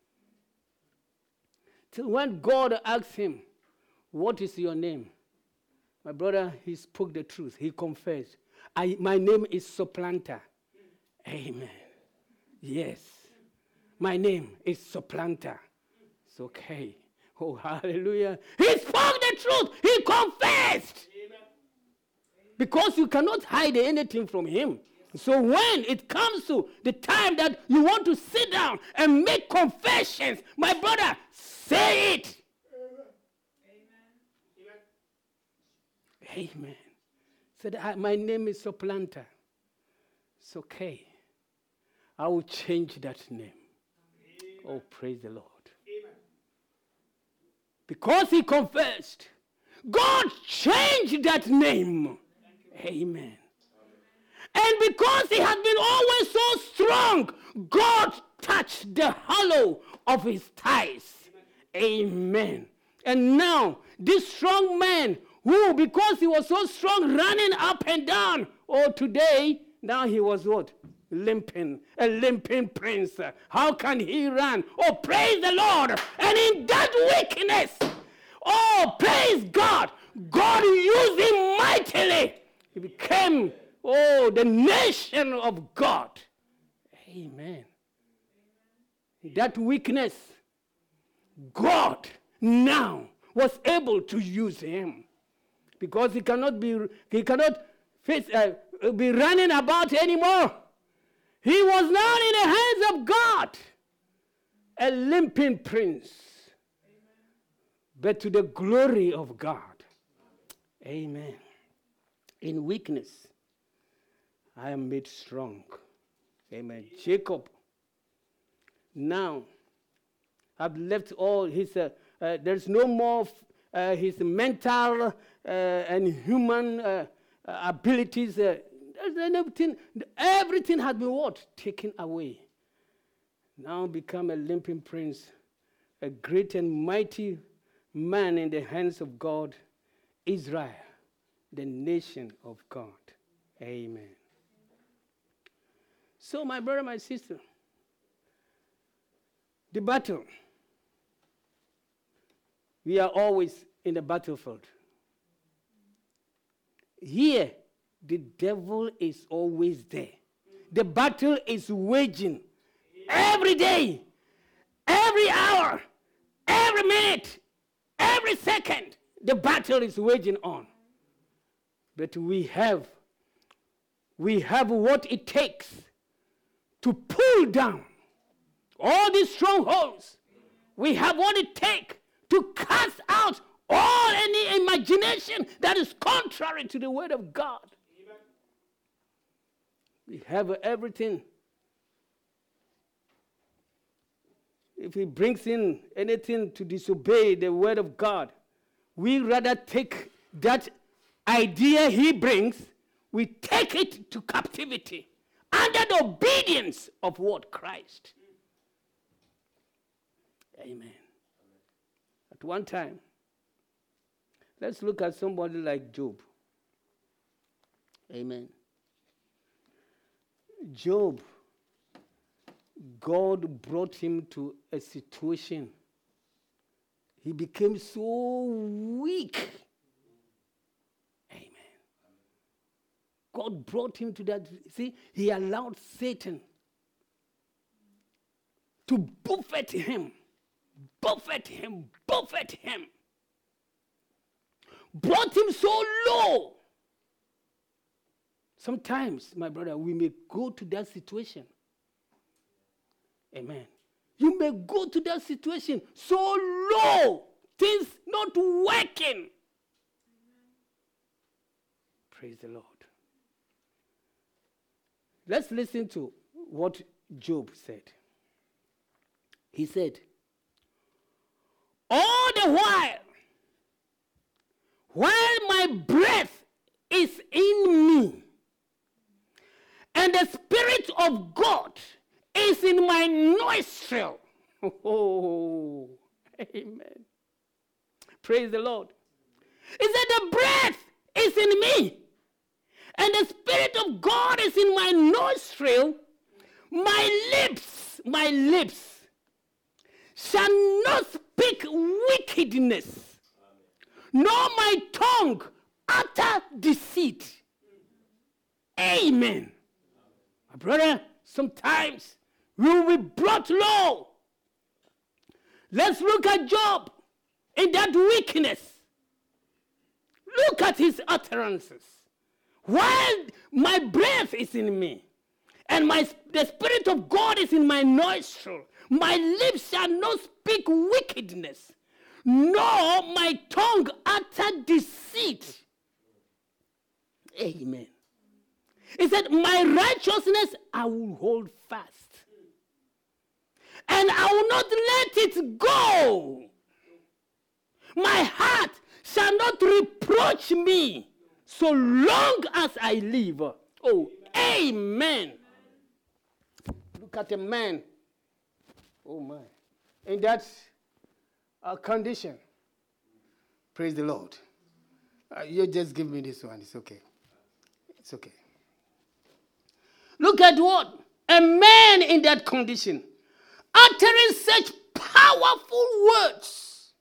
Till when God asked him, what is your name? My brother, he spoke the truth. He confessed. I, my name is Supplanter. Amen. Yes. My name is Supplanter. It's okay. Oh, hallelujah. He spoke the truth. He confessed. Amen. Because you cannot hide anything from him. So when it comes to the time that you want to sit down and make confessions, my brother, say it. Amen. Amen. Said, I, my name is Supplanter. It's okay. I will change that name. Amen. Oh, praise the Lord. Amen. Because he confessed, God changed that name. Amen. And because he had been always so strong, God touched the hollow of his thighs. Amen. Amen. And now, this strong man, who, because he was so strong, running up and down, oh, today, now he was what? Limping, a limping prince. How can he run? Oh, praise the Lord. And in that weakness, oh, praise God, God used him mightily. He became, oh, the nation of God. Amen. In that weakness, God now was able to use him. Because he cannot be, he cannot face, uh, be running about anymore. He was now in the hands of God, a limping prince. Amen. But to the glory of God. Amen. In weakness, I am made strong. Amen. Jacob, now, I've left all his, uh, uh, there's no more uh, his mental uh, and human uh, uh, abilities. Uh, everything, everything had been what? Taken away. Now become a limping prince, a great and mighty man in the hands of God, Israel, the nation of God. Amen. So, my brother, my sister, the battle. We are always in the battlefield. Here, the devil is always there. The battle is waging every day, every hour, every minute, every second. The battle is waging on. But we have, we have what it takes to pull down all these strongholds. We have what it takes to cast out all any imagination that is contrary to the word of God. Amen. We have everything. If he brings in anything to disobey the word of God, we rather take that idea he brings, we take it to captivity under the obedience of what? Christ. Amen. At one time, let's look at somebody like Job. Amen. Job, God brought him to a situation. He became so weak. Amen. God brought him to that. See, he allowed Satan to buffet him. Buffet him, buffet him. Brought him so low. Sometimes, my brother, we may go to that situation. Amen. You may go to that situation so low, things not working. Praise the Lord. Let's listen to what Job said. He said, all the while, while my breath is in me, and the Spirit of God is in my nostril. Oh, amen. Praise the Lord. He said the breath is in me, and the Spirit of God is in my nostril, my lips, my lips shall not speak wickedness, nor my tongue utter deceit. Amen. My brother, sometimes we will be brought low. Let's look at Job in that weakness. Look at his utterances. While my breath is in me, and my the Spirit of God is in my nostril, my lips shall not speak wickedness, nor my tongue utter deceit. Amen. He said, my righteousness I will hold fast, and I will not let it go. My heart shall not reproach me so long as I live. Oh, amen. Look at a man. Oh, my. In that uh, condition. Praise the Lord. Uh, you just give me this one. It's okay. It's okay. Look at what? A man in that condition, uttering such powerful words.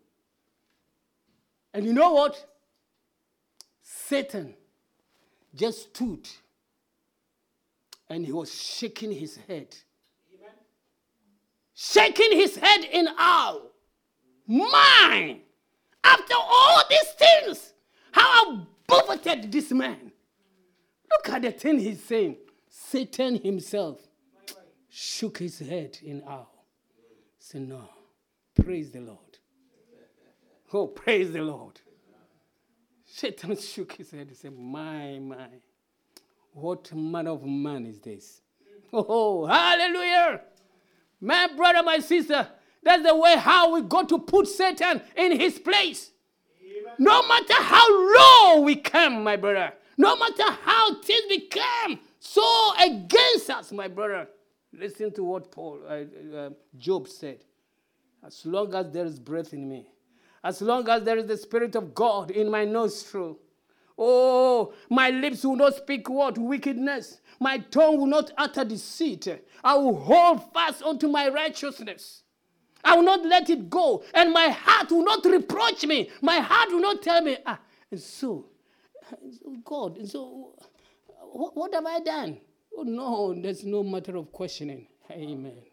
And you know what? Satan just stood and he was shaking his head. Amen. Shaking his head in awe. Mine! After all these things, how I buffeted this man. Look at the thing he's saying. Satan himself shook his head in awe. Said, no, praise the Lord. Oh, praise the Lord. Satan shook his head and said, my, my, what manner of man is this? Oh, hallelujah. My brother, my sister, that's the way how we got to put Satan in his place. Amen. No matter how low we come, my brother, no matter how things become so against us, my brother, listen to what Paul, uh, uh, Job said. As long as there is breath in me, as long as there is the Spirit of God in my nostril, oh, my lips will not speak what? Wickedness. My tongue will not utter deceit. I will hold fast unto my righteousness. I will not let it go. And my heart will not reproach me. My heart will not tell me, ah, and so, God, and so, what, what have I done? Oh, no, there's no matter of questioning. Amen.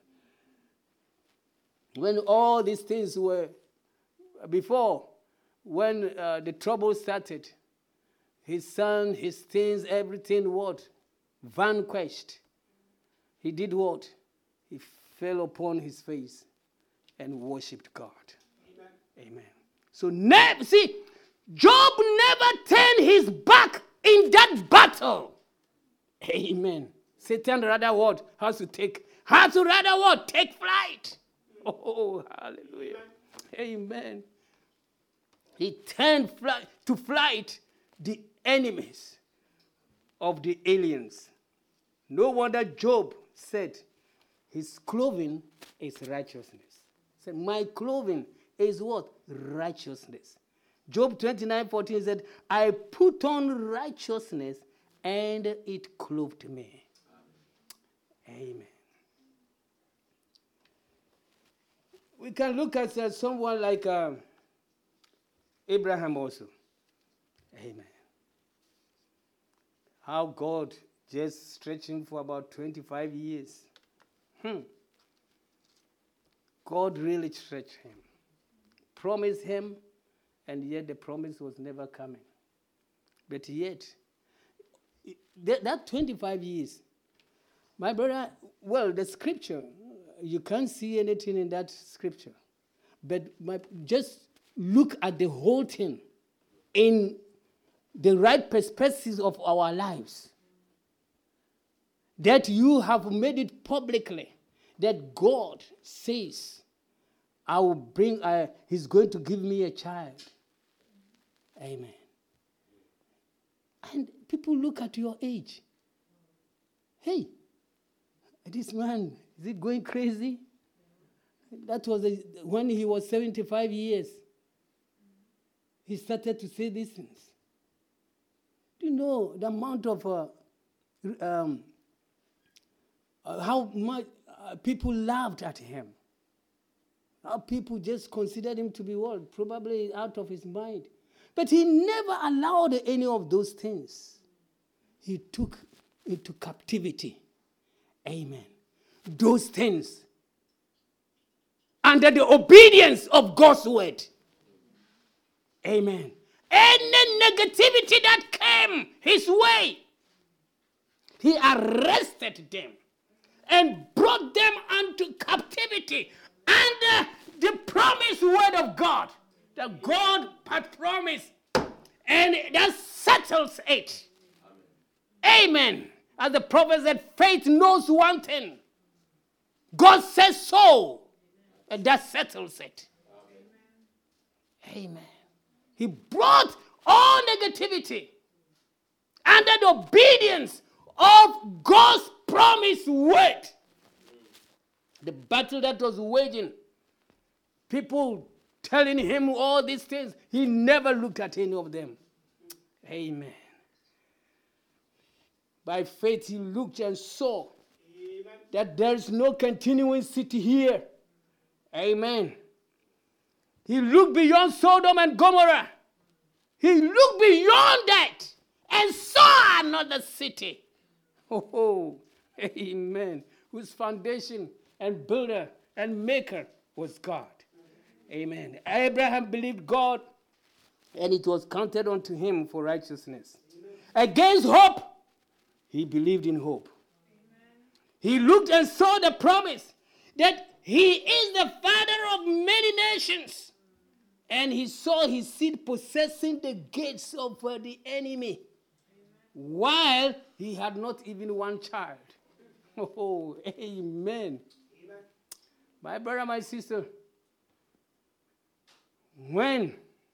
When all these things were before, when uh, the trouble started, his son, his things, everything, what? Vanquished. He did what? He fell upon his face and worshipped God. Amen. Amen. So, never, see, Job never turned his back in that battle. Amen. Satan rather what? Has to take, has to rather what? Take flight. Oh, hallelujah. Amen. He turned flight, to flight the enemies of the aliens. No wonder Job said, his clothing is righteousness. He said, my clothing is what? Righteousness. Job twenty-nine fourteen said, I put on righteousness and it clothed me. Amen. We can look at uh, someone like uh, Abraham also. Amen. How God just stretching for about twenty-five years. Hmm. God really stretched him. Promised him, and yet the promise was never coming. But yet, that, that twenty-five years, my brother, well, the scripture, you can't see anything in that scripture. But my, just look at the whole thing in the right perspectives of our lives. That you have made it publicly, that God says, I will bring, uh, he's going to give me a child. Amen. And people look at your age. Hey, this man, is it going crazy? That was a, when he was seventy-five years. He started to say these things. Do you know the amount of uh, um, uh, how much uh, people laughed at him. How people just considered him to be what? Probably out of his mind. But he never allowed any of those things. He took into captivity. Amen. Those things. Under the obedience of God's word. Amen. Any negativity that came his way, he arrested them and brought them unto captivity under the promised word of God. That God had promised. And that settles it. Amen. Amen. As the prophet said, faith knows one thing. God says so. And that settles it. Amen. Amen. He brought all negativity under the obedience of God's promised word. The battle that was waging, people telling him all these things, he never looked at any of them. Amen. By faith, he looked and saw Amen. That there is no continuing city here. Amen. He looked beyond Sodom and Gomorrah. He looked beyond that and saw another city. Oh, oh, amen. Whose foundation and builder and maker was God. Amen. Abraham believed God, and it was counted unto him for righteousness. Amen. Against hope, he believed in hope. Amen. He looked and saw the promise that he is the father of many nations. And he saw his seed possessing the gates of uh, the enemy. Amen. While he had not even one child. Oh, amen. Amen. My brother, my sister, when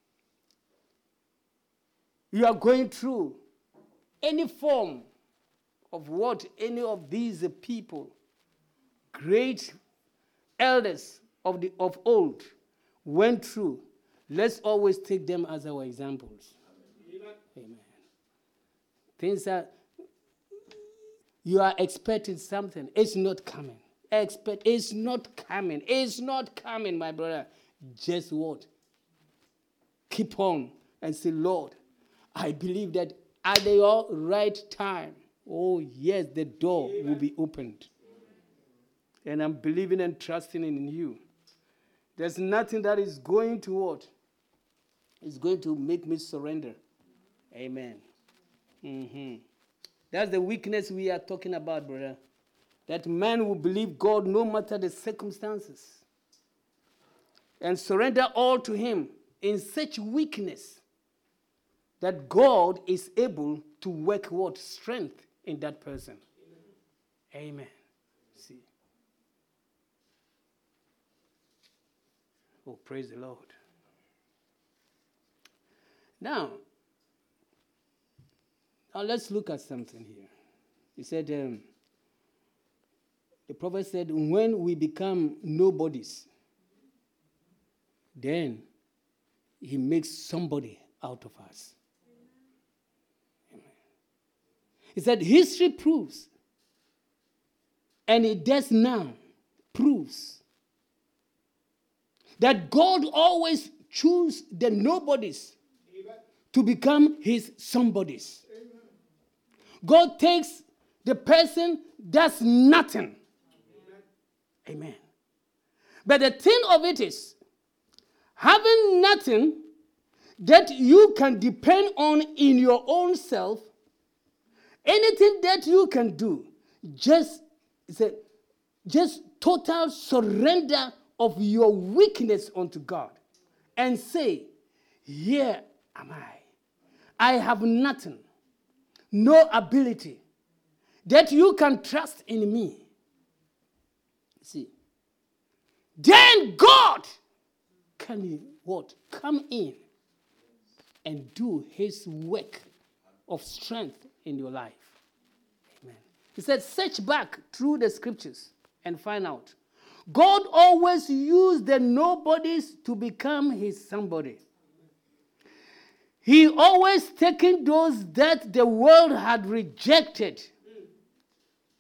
you are going through any form of what any of these people, great elders of the of old, went through, let's always take them as our examples. Amen. Amen. Things that you are expecting something, it's not coming. Expect, it's not coming. It's not coming, my brother. Just what? Keep on and say, Lord, I believe that at the right time, oh yes, the door Amen. Will be opened. And I'm believing and trusting in you. There's nothing that is going to what? It's going to make me surrender. Amen. Mm-hmm. That's the weakness we are talking about, brother. That man will believe God no matter the circumstances. And surrender all to him in such weakness that God is able to work what? Strength in that person. Amen. Amen. See. Oh, praise the Lord. Now, now let's look at something here. He said, um, the prophet said, when we become nobodies, then he makes somebody out of us. Amen. He said, history proves, and it does now, proves, that God always chooses the nobodies Amen. To become his somebodies. Amen. God takes the person that's nothing. Amen. Amen. But the thing of it is, having nothing that you can depend on in your own self, anything that you can do, just, say, just total surrender of your weakness unto God and say, here am I. I have nothing, no ability that you can trust in me. See, then God can what? Come in and do his work of strength in your life. Amen. He said, search back through the scriptures and find out. God always used the nobodies to become his somebody. He always taken those that the world had rejected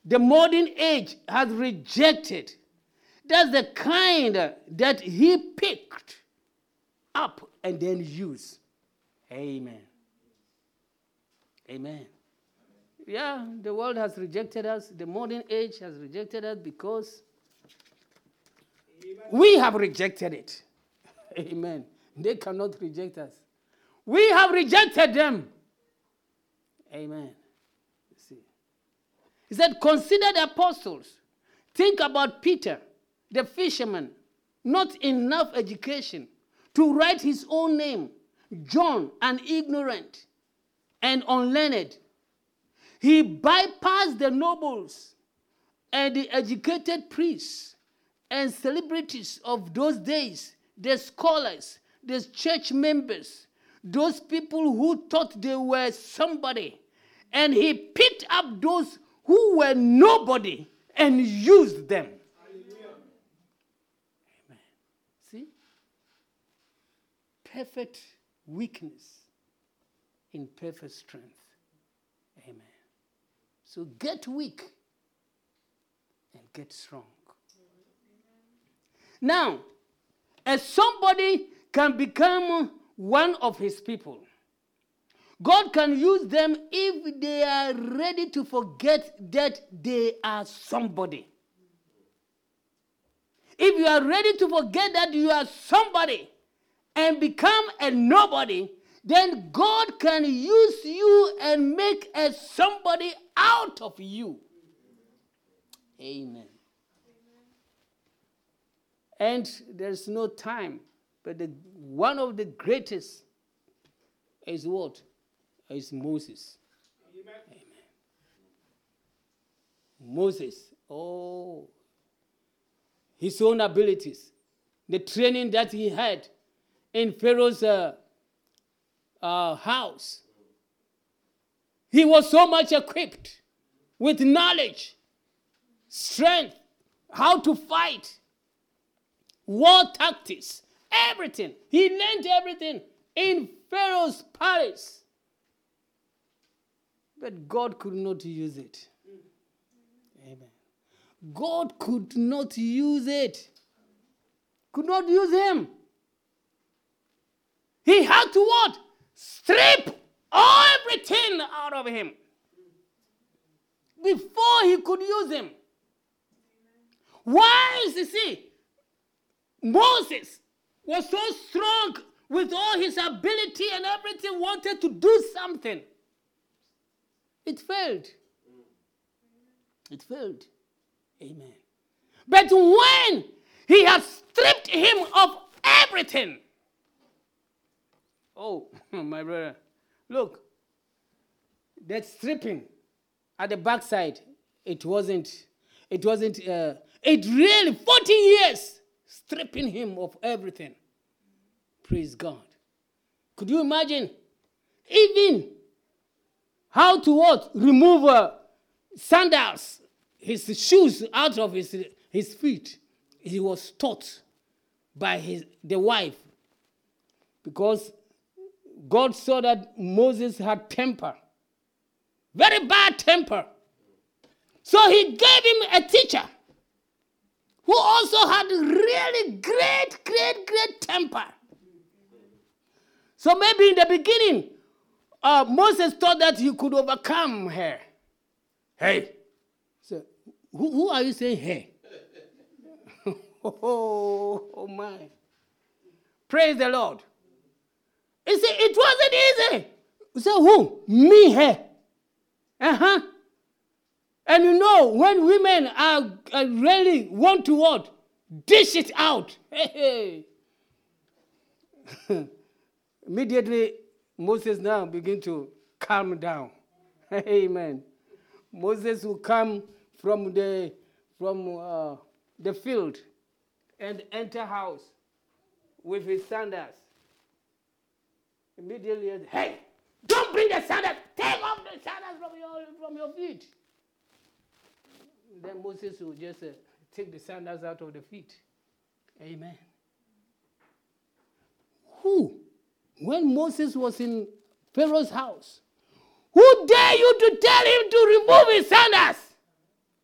the modern age has rejected. That's the kind that he picked up and then used. Amen. Amen. Yeah, the world has rejected us. The modern age has rejected us because we have rejected it. Amen. They cannot reject us. We have rejected them. Amen. See. He said, consider the apostles. Think about Peter, the fisherman, not enough education to write his own name. John, an ignorant and unlearned. He bypassed the nobles and the educated priests and celebrities of those days, the scholars, the church members, those people who thought they were somebody. And he picked up those who were nobody and used them. Hallelujah. Amen. See? Perfect weakness in perfect strength. Amen. So get weak and get strong. Now, as somebody can become one of his people, God can use them if they are ready to forget that they are somebody. If you are ready to forget that you are somebody and become a nobody, then God can use you and make a somebody out of you. Amen. And there's no time, but the, one of the greatest is what? Is Moses. Amen. Amen. Moses, oh, his own abilities, the training that he had in Pharaoh's uh, uh, house. He was so much equipped with knowledge, strength, how to fight, war tactics, everything. He learned everything in Pharaoh's palace. But God could not use it. Amen. God could not use it. Could not use him. He had to what? Strip everything out of him before he could use him. Why is you see? Moses was so strong with all his ability and everything, wanted to do something. It failed. It failed. Amen. But when he had stripped him of everything, oh, my brother, look, that stripping at the backside, it wasn't, it wasn't, uh, it really, forty years, stripping him of everything. Praise God. Could you imagine? Even how to what? Remove uh, sandals, his shoes out of his, his feet. He was taught by his, the wife. Because God saw that Moses had temper. Very bad temper. So he gave him a teacher who also had really great, great, great temper. So maybe in the beginning, uh, Moses thought that he could overcome her. Hey. So, who, who are you saying hey? oh, oh my. Praise the Lord. He said, it wasn't easy. He said, who? Me, her. Uh-huh. And you know, when women are, are really want to what? Dish it out. Hey, hey. Immediately, Moses now begin to calm down. Amen. Moses will come from the from uh, the field and enter house with his sandals. Immediately, hey, don't bring the sandals. Take off the sandals from your from your feet. Then Moses will just uh, take the sandals out of the feet. Amen. Who? When Moses was in Pharaoh's house, who dare you to tell him to remove his sandals?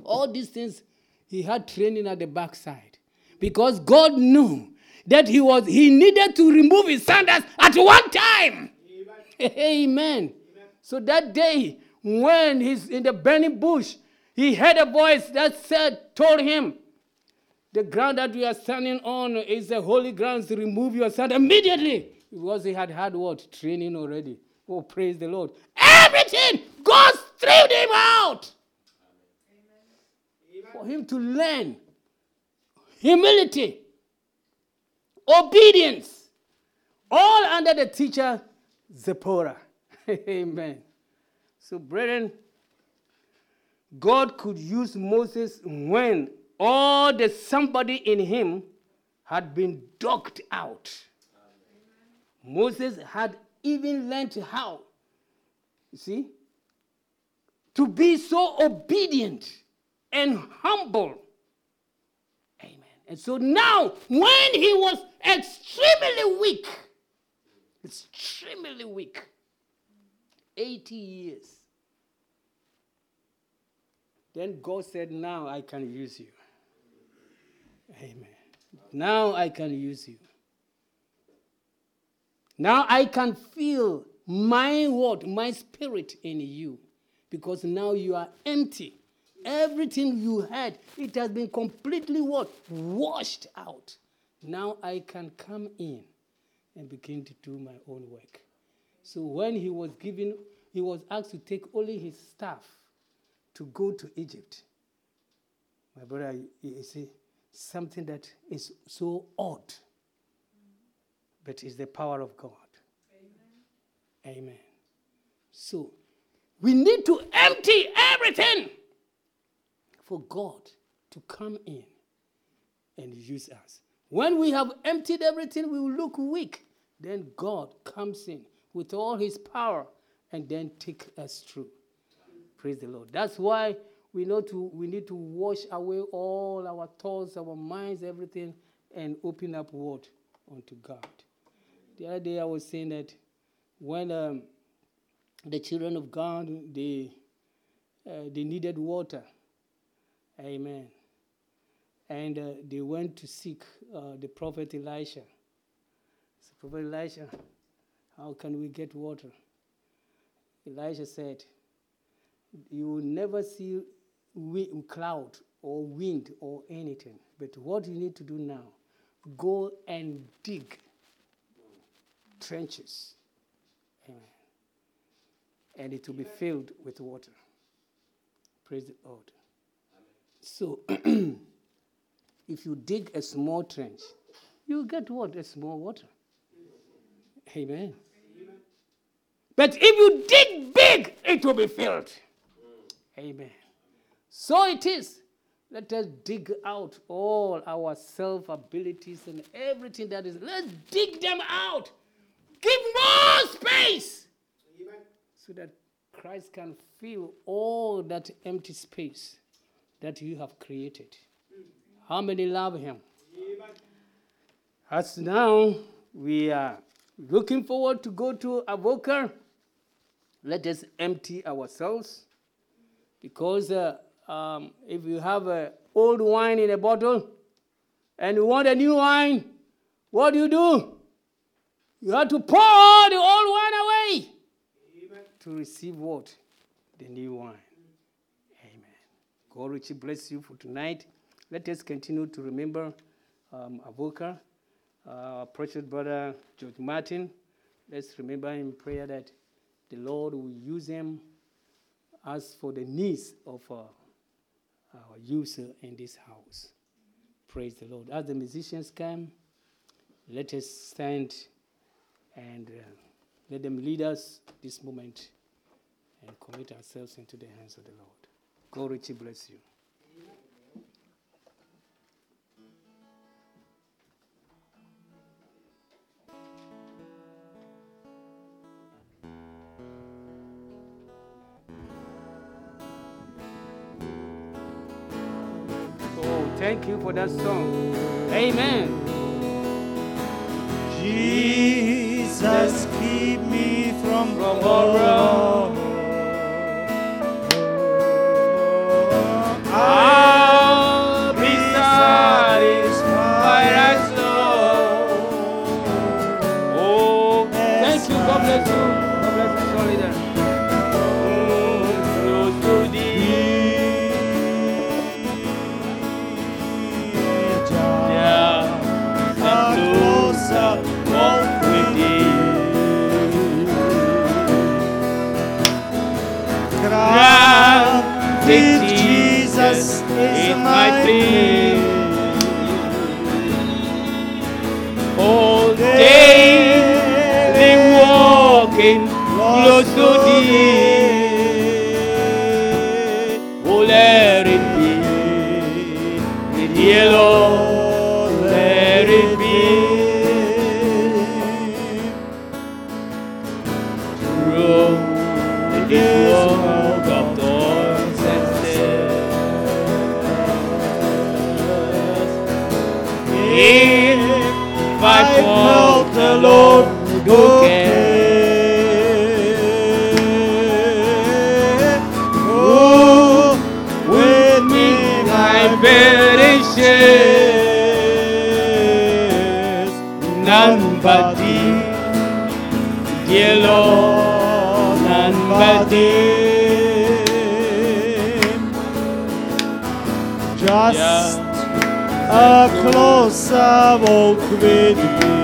All these things, he had training at the backside. Because God knew that he was he needed to remove his sandals at one time. Amen. Amen. Amen. So that day, when he's in the burning bush, he heard a voice that said, told him, the ground that we are standing on is the holy ground, so remove your sandals immediately. Because he had had what? Training already. Oh, praise the Lord. Everything, God stripped him out. Amen. For him to learn humility, obedience, all under the teacher Zipporah. Amen. So, brethren, God could use Moses when all the somebody in him had been dogged out. Amen. Moses had even learned how, you see, to be so obedient and humble. Amen. And so now, when he was extremely weak, extremely weak, eighty years, then God said, now I can use you. Amen. Now I can use you. Now I can feel my what? My spirit in you. Because now you are empty. Everything you had, it has been completely what? Washed out. Now I can come in and begin to do my own work. So when he was given, he was asked to take only his staff to go to Egypt. My brother, you see, something that is so odd, but it's the power of God. Amen. Amen. So, we need to empty everything for God to come in and use us. When we have emptied everything, we will look weak. Then God comes in with all his power and then take us through. Praise the Lord. That's why we know to we need to wash away all our thoughts, our minds, everything, and open up what? Unto God. The other day I was saying that when um, the children of God, they uh, they needed water. Amen. And uh, they went to seek uh, the prophet Elisha. So, Prophet Elisha, how can we get water? Elisha said, you will never see wind, cloud or wind or anything. But what you need to do now, go and dig trenches. Amen. And it will be filled with water. Praise the Lord. Amen. So, if you dig a small trench, you get what? A small water. Amen. Amen. But if you dig big, it will be filled. Amen. So it is. Let us dig out all our self-abilities and everything that is. Let's dig them out. Give more space. Amen. So that Christ can fill all that empty space that you have created. How many love him? Amen. As now we are looking forward to go to Avoca, let us empty ourselves. Because uh, um, if you have uh, old wine in a bottle and you want a new wine, what do you do? You have to pour the old wine away. Amen. To receive what? The new wine. Amen. God richly bless you for tonight. Let us continue to remember um, Avoca, our precious brother George Martin. Let's remember in prayer that the Lord will use him as for the needs of uh, our user in this house. Praise the Lord. As the musicians come, let us stand and uh, let them lead us this moment and commit ourselves into the hands of the Lord. God richly bless you. Thank you for that song. Amen. Jesus, keep me from tomorrow. I With Jesus is my plea. All day they walking close to thee. Oh, let it be. Dear Lord, let it be. Through this world of thorns and snares, if I felt the Lord who care, oh, with me my burden shares, none but thee, dear Lord, none but thee. Just a closer walk with thee.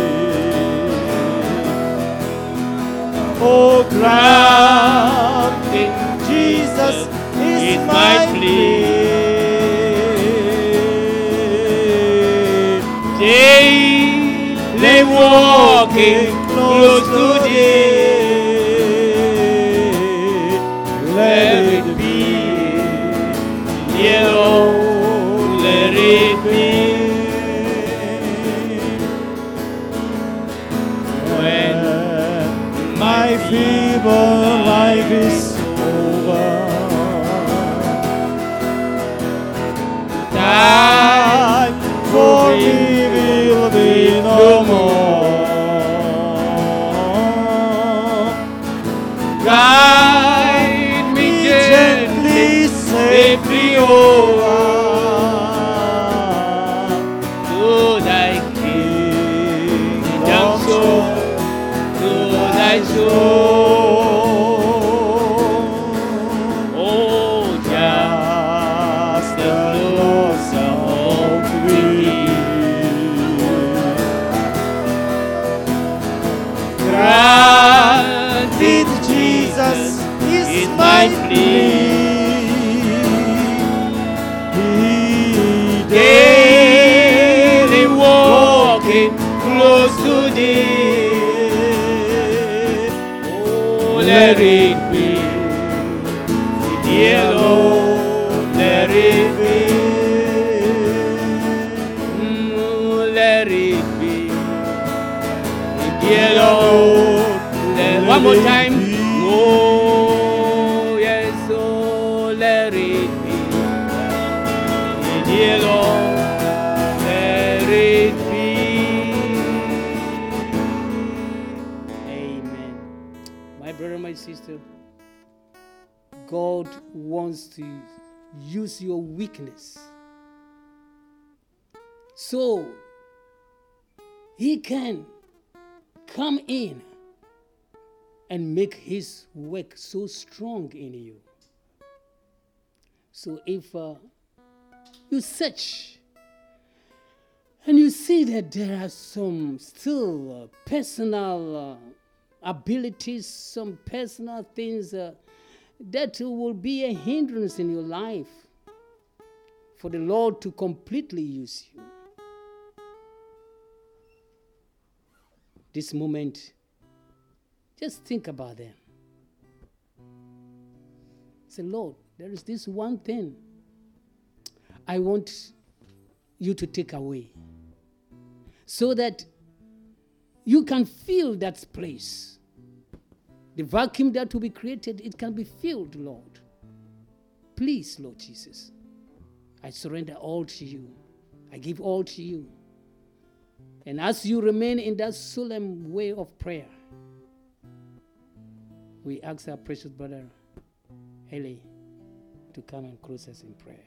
Oh, grant it, Jesus is my plea. Daily walking close to thee. Let it be, dear Lord, let it be. When My feeble life is over, time for me will be no more. guide me gently, safely over to thy kingdom soul, to thy soul. Oh, just a closer walk with thee. Granted, Jesus is my plea. Daily walking close to thee. Oh, let it be, dear Lord, let it be. Mm, let it be, dear Lord. Let one more time. Oh, yes, oh, let it be, dear Lord, let it be. Amen. My brother, my sister, God wants to use your weakness so He can come in and make His work so strong in you. So if uh, you search and you see that there are some still uh, personal uh, abilities, some personal things uh, that will be a hindrance in your life for the Lord to completely use you. This moment, just think about them. Say, Lord, there is this one thing I want you to take away so that you can fill that place. The vacuum that will be created, it can be filled, Lord. Please, Lord Jesus, I surrender all to you. I give all to you. And as you remain in that solemn way of prayer, we ask our precious brother, Eli, to come and close us in prayer.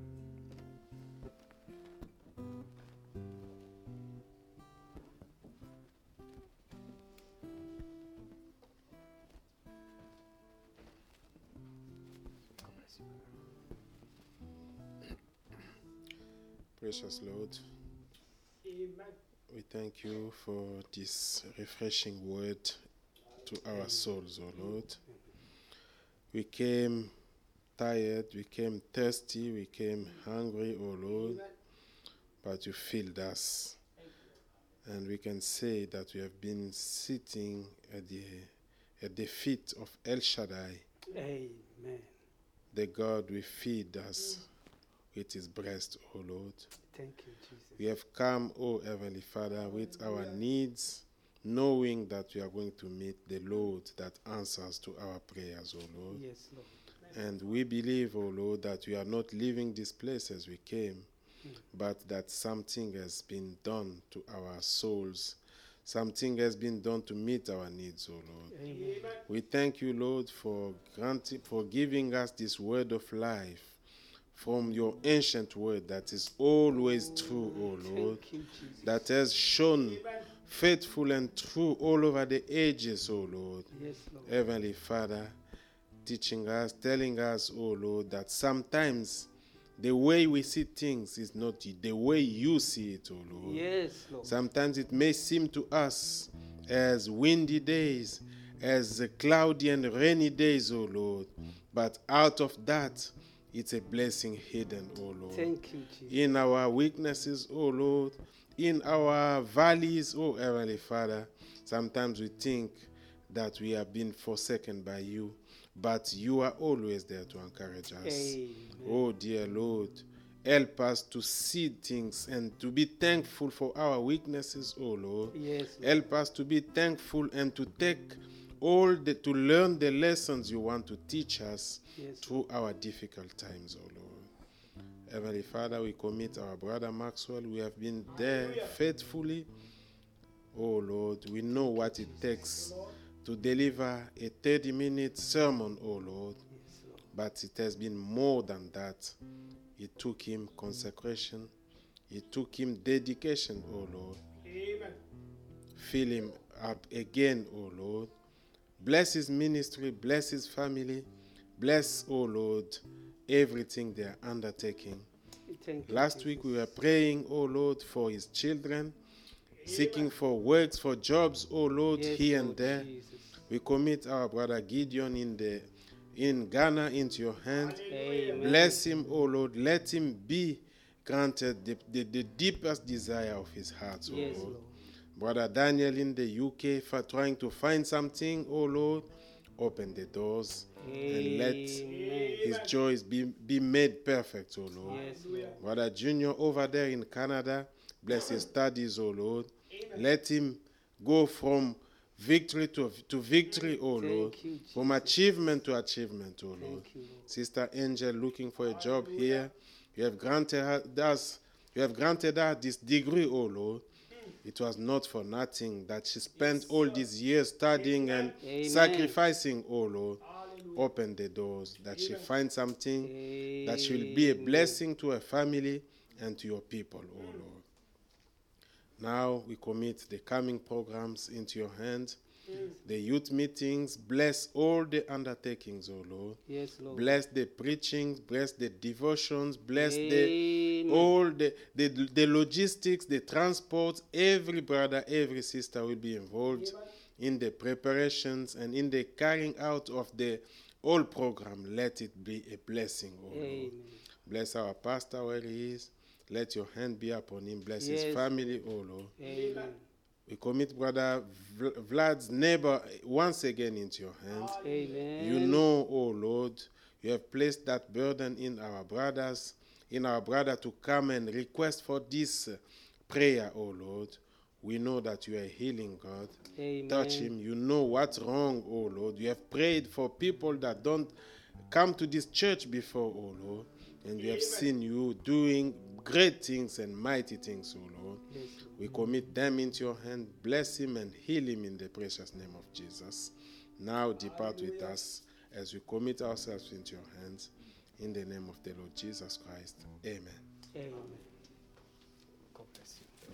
Precious Lord, Amen. we thank you for this refreshing word to our souls, O Lord. We came tired, we came thirsty, we came hungry, oh Lord, but you filled us. And we can say that we have been sitting at the, at the feet of El Shaddai, Amen. the God who feed us with his breast, O Lord. Thank you, Jesus. We have come, O Heavenly Father, with our needs, knowing that we are going to meet the Lord that answers to our prayers, O Lord. Yes, Lord. And we believe, O Lord, that we are not leaving this place as we came, mm. but that something has been done to our souls. Something has been done to meet our needs, O Lord. Amen. We thank you, Lord, for granting, for giving us this word of life from your ancient word that is always true, O Lord, you, that has shown faithful and true all over the ages, O Lord. Yes, Lord. Heavenly Father, teaching us, telling us, O Lord, that sometimes the way we see things is not the way you see it, O Lord. Yes, Lord. Sometimes it may seem to us as windy days, as cloudy and rainy days, O Lord. But out of that, it's a blessing hidden, O Lord. Thank you, Jesus. In our weaknesses, O Lord, in our valleys, O Heavenly Father, sometimes we think that we have been forsaken by you, but you are always there to encourage us. Amen. Oh, dear Lord, help us to see things and to be thankful for our weaknesses, oh Lord. Yes, Lord. Help us to be thankful and to take all the, to learn the lessons you want to teach us Yes, through our difficult times, oh Lord. Heavenly Father, we commit our brother Maxwell. We have been there faithfully. Oh Lord, we know what it takes to deliver a thirty-minute sermon, oh Lord. Yes, Lord. But it has been more than that. It took him consecration. It took him dedication, oh Lord. Amen. Fill him up again, oh Lord. Bless his ministry, bless his family. Bless, oh Lord, everything they are undertaking. Thank you, Last Jesus. week we were praying, oh Lord, for his children, seeking for works, for jobs, oh Lord, Yes, here Lord and there. Jesus. We commit our brother Gideon in the in Ghana into your hand. Amen. Bless him, oh Lord. Let him be granted the, the, the deepest desire of his heart, oh Yes, Lord. Lord. Brother Daniel in the U K for trying to find something, oh Lord. Open the doors and let Amen. his joys be, be made perfect, oh Lord. Yes, Lord. Brother Junior over there in Canada, bless his studies, oh Lord. Let him go from victory to, to victory, oh Lord. Thank you, Jesus. From achievement to achievement, oh Lord. Thank you, Lord. Sister Angel looking for a job here. You have granted her us, you have granted her this degree, oh Lord. It was not for nothing that she spent all these years studying and Amen. sacrificing, oh Lord. Open the doors, that she finds something, Amen. that she will be a blessing to her family and to your people, oh Lord. Now we commit the coming programs into your hands. The youth meetings, bless all the undertakings, oh Lord. Yes, Lord. Bless the preachings, bless the devotions, bless Amen. the all the, the the logistics, the transport. Every brother, every sister will be involved in the preparations and in the carrying out of the whole program. Let it be a blessing, oh Lord. Amen. Bless our pastor where he is. Let your hand be upon him. Bless Yes. his family, oh Lord. Amen. We commit Brother Vl- Vlad's neighbor once again into your hands. Amen. You know, oh Lord, you have placed that burden in our brothers, in our brother to come and request for this uh, prayer, oh Lord. We know that you are a healing God. Amen. Touch him. You know what's wrong, oh Lord. You have prayed for people that don't come to this church before, oh Lord. And we have seen you doing great things and mighty things, oh Lord. Yes, We commit them into your hand. Bless him and heal him in the precious name of Jesus. Now depart with us as we commit ourselves into your hands. In the name of the Lord Jesus Christ. Amen. Amen. God bless you.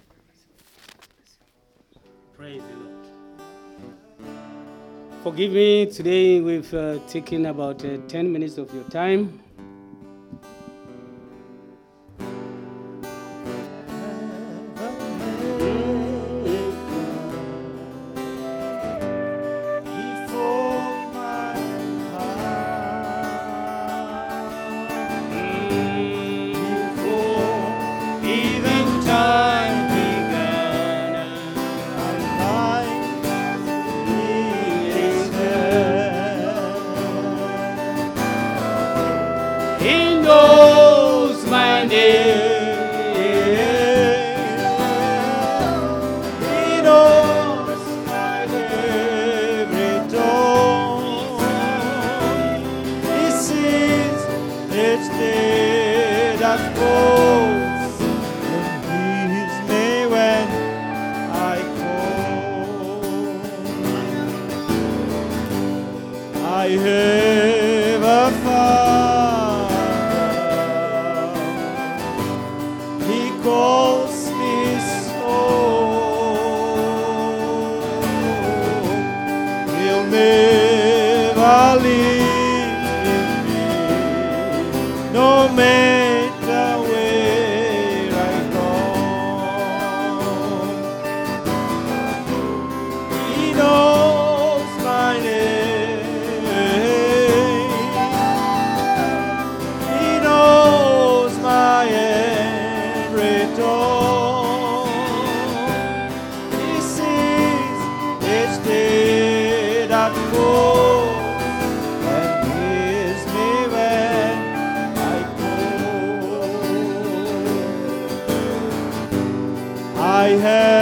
Praise the Lord. Forgive me, today we've uh, taken about uh, ten minutes of your time. He knows my name. He knows my every dawn. He sees each day that falls, and hears me when I call. I have a Father. He calls me son. He'll never leave me, no matter where I go. He knows my name. He knows my every dawn. He sees each day that falls, and hears me when I call. I have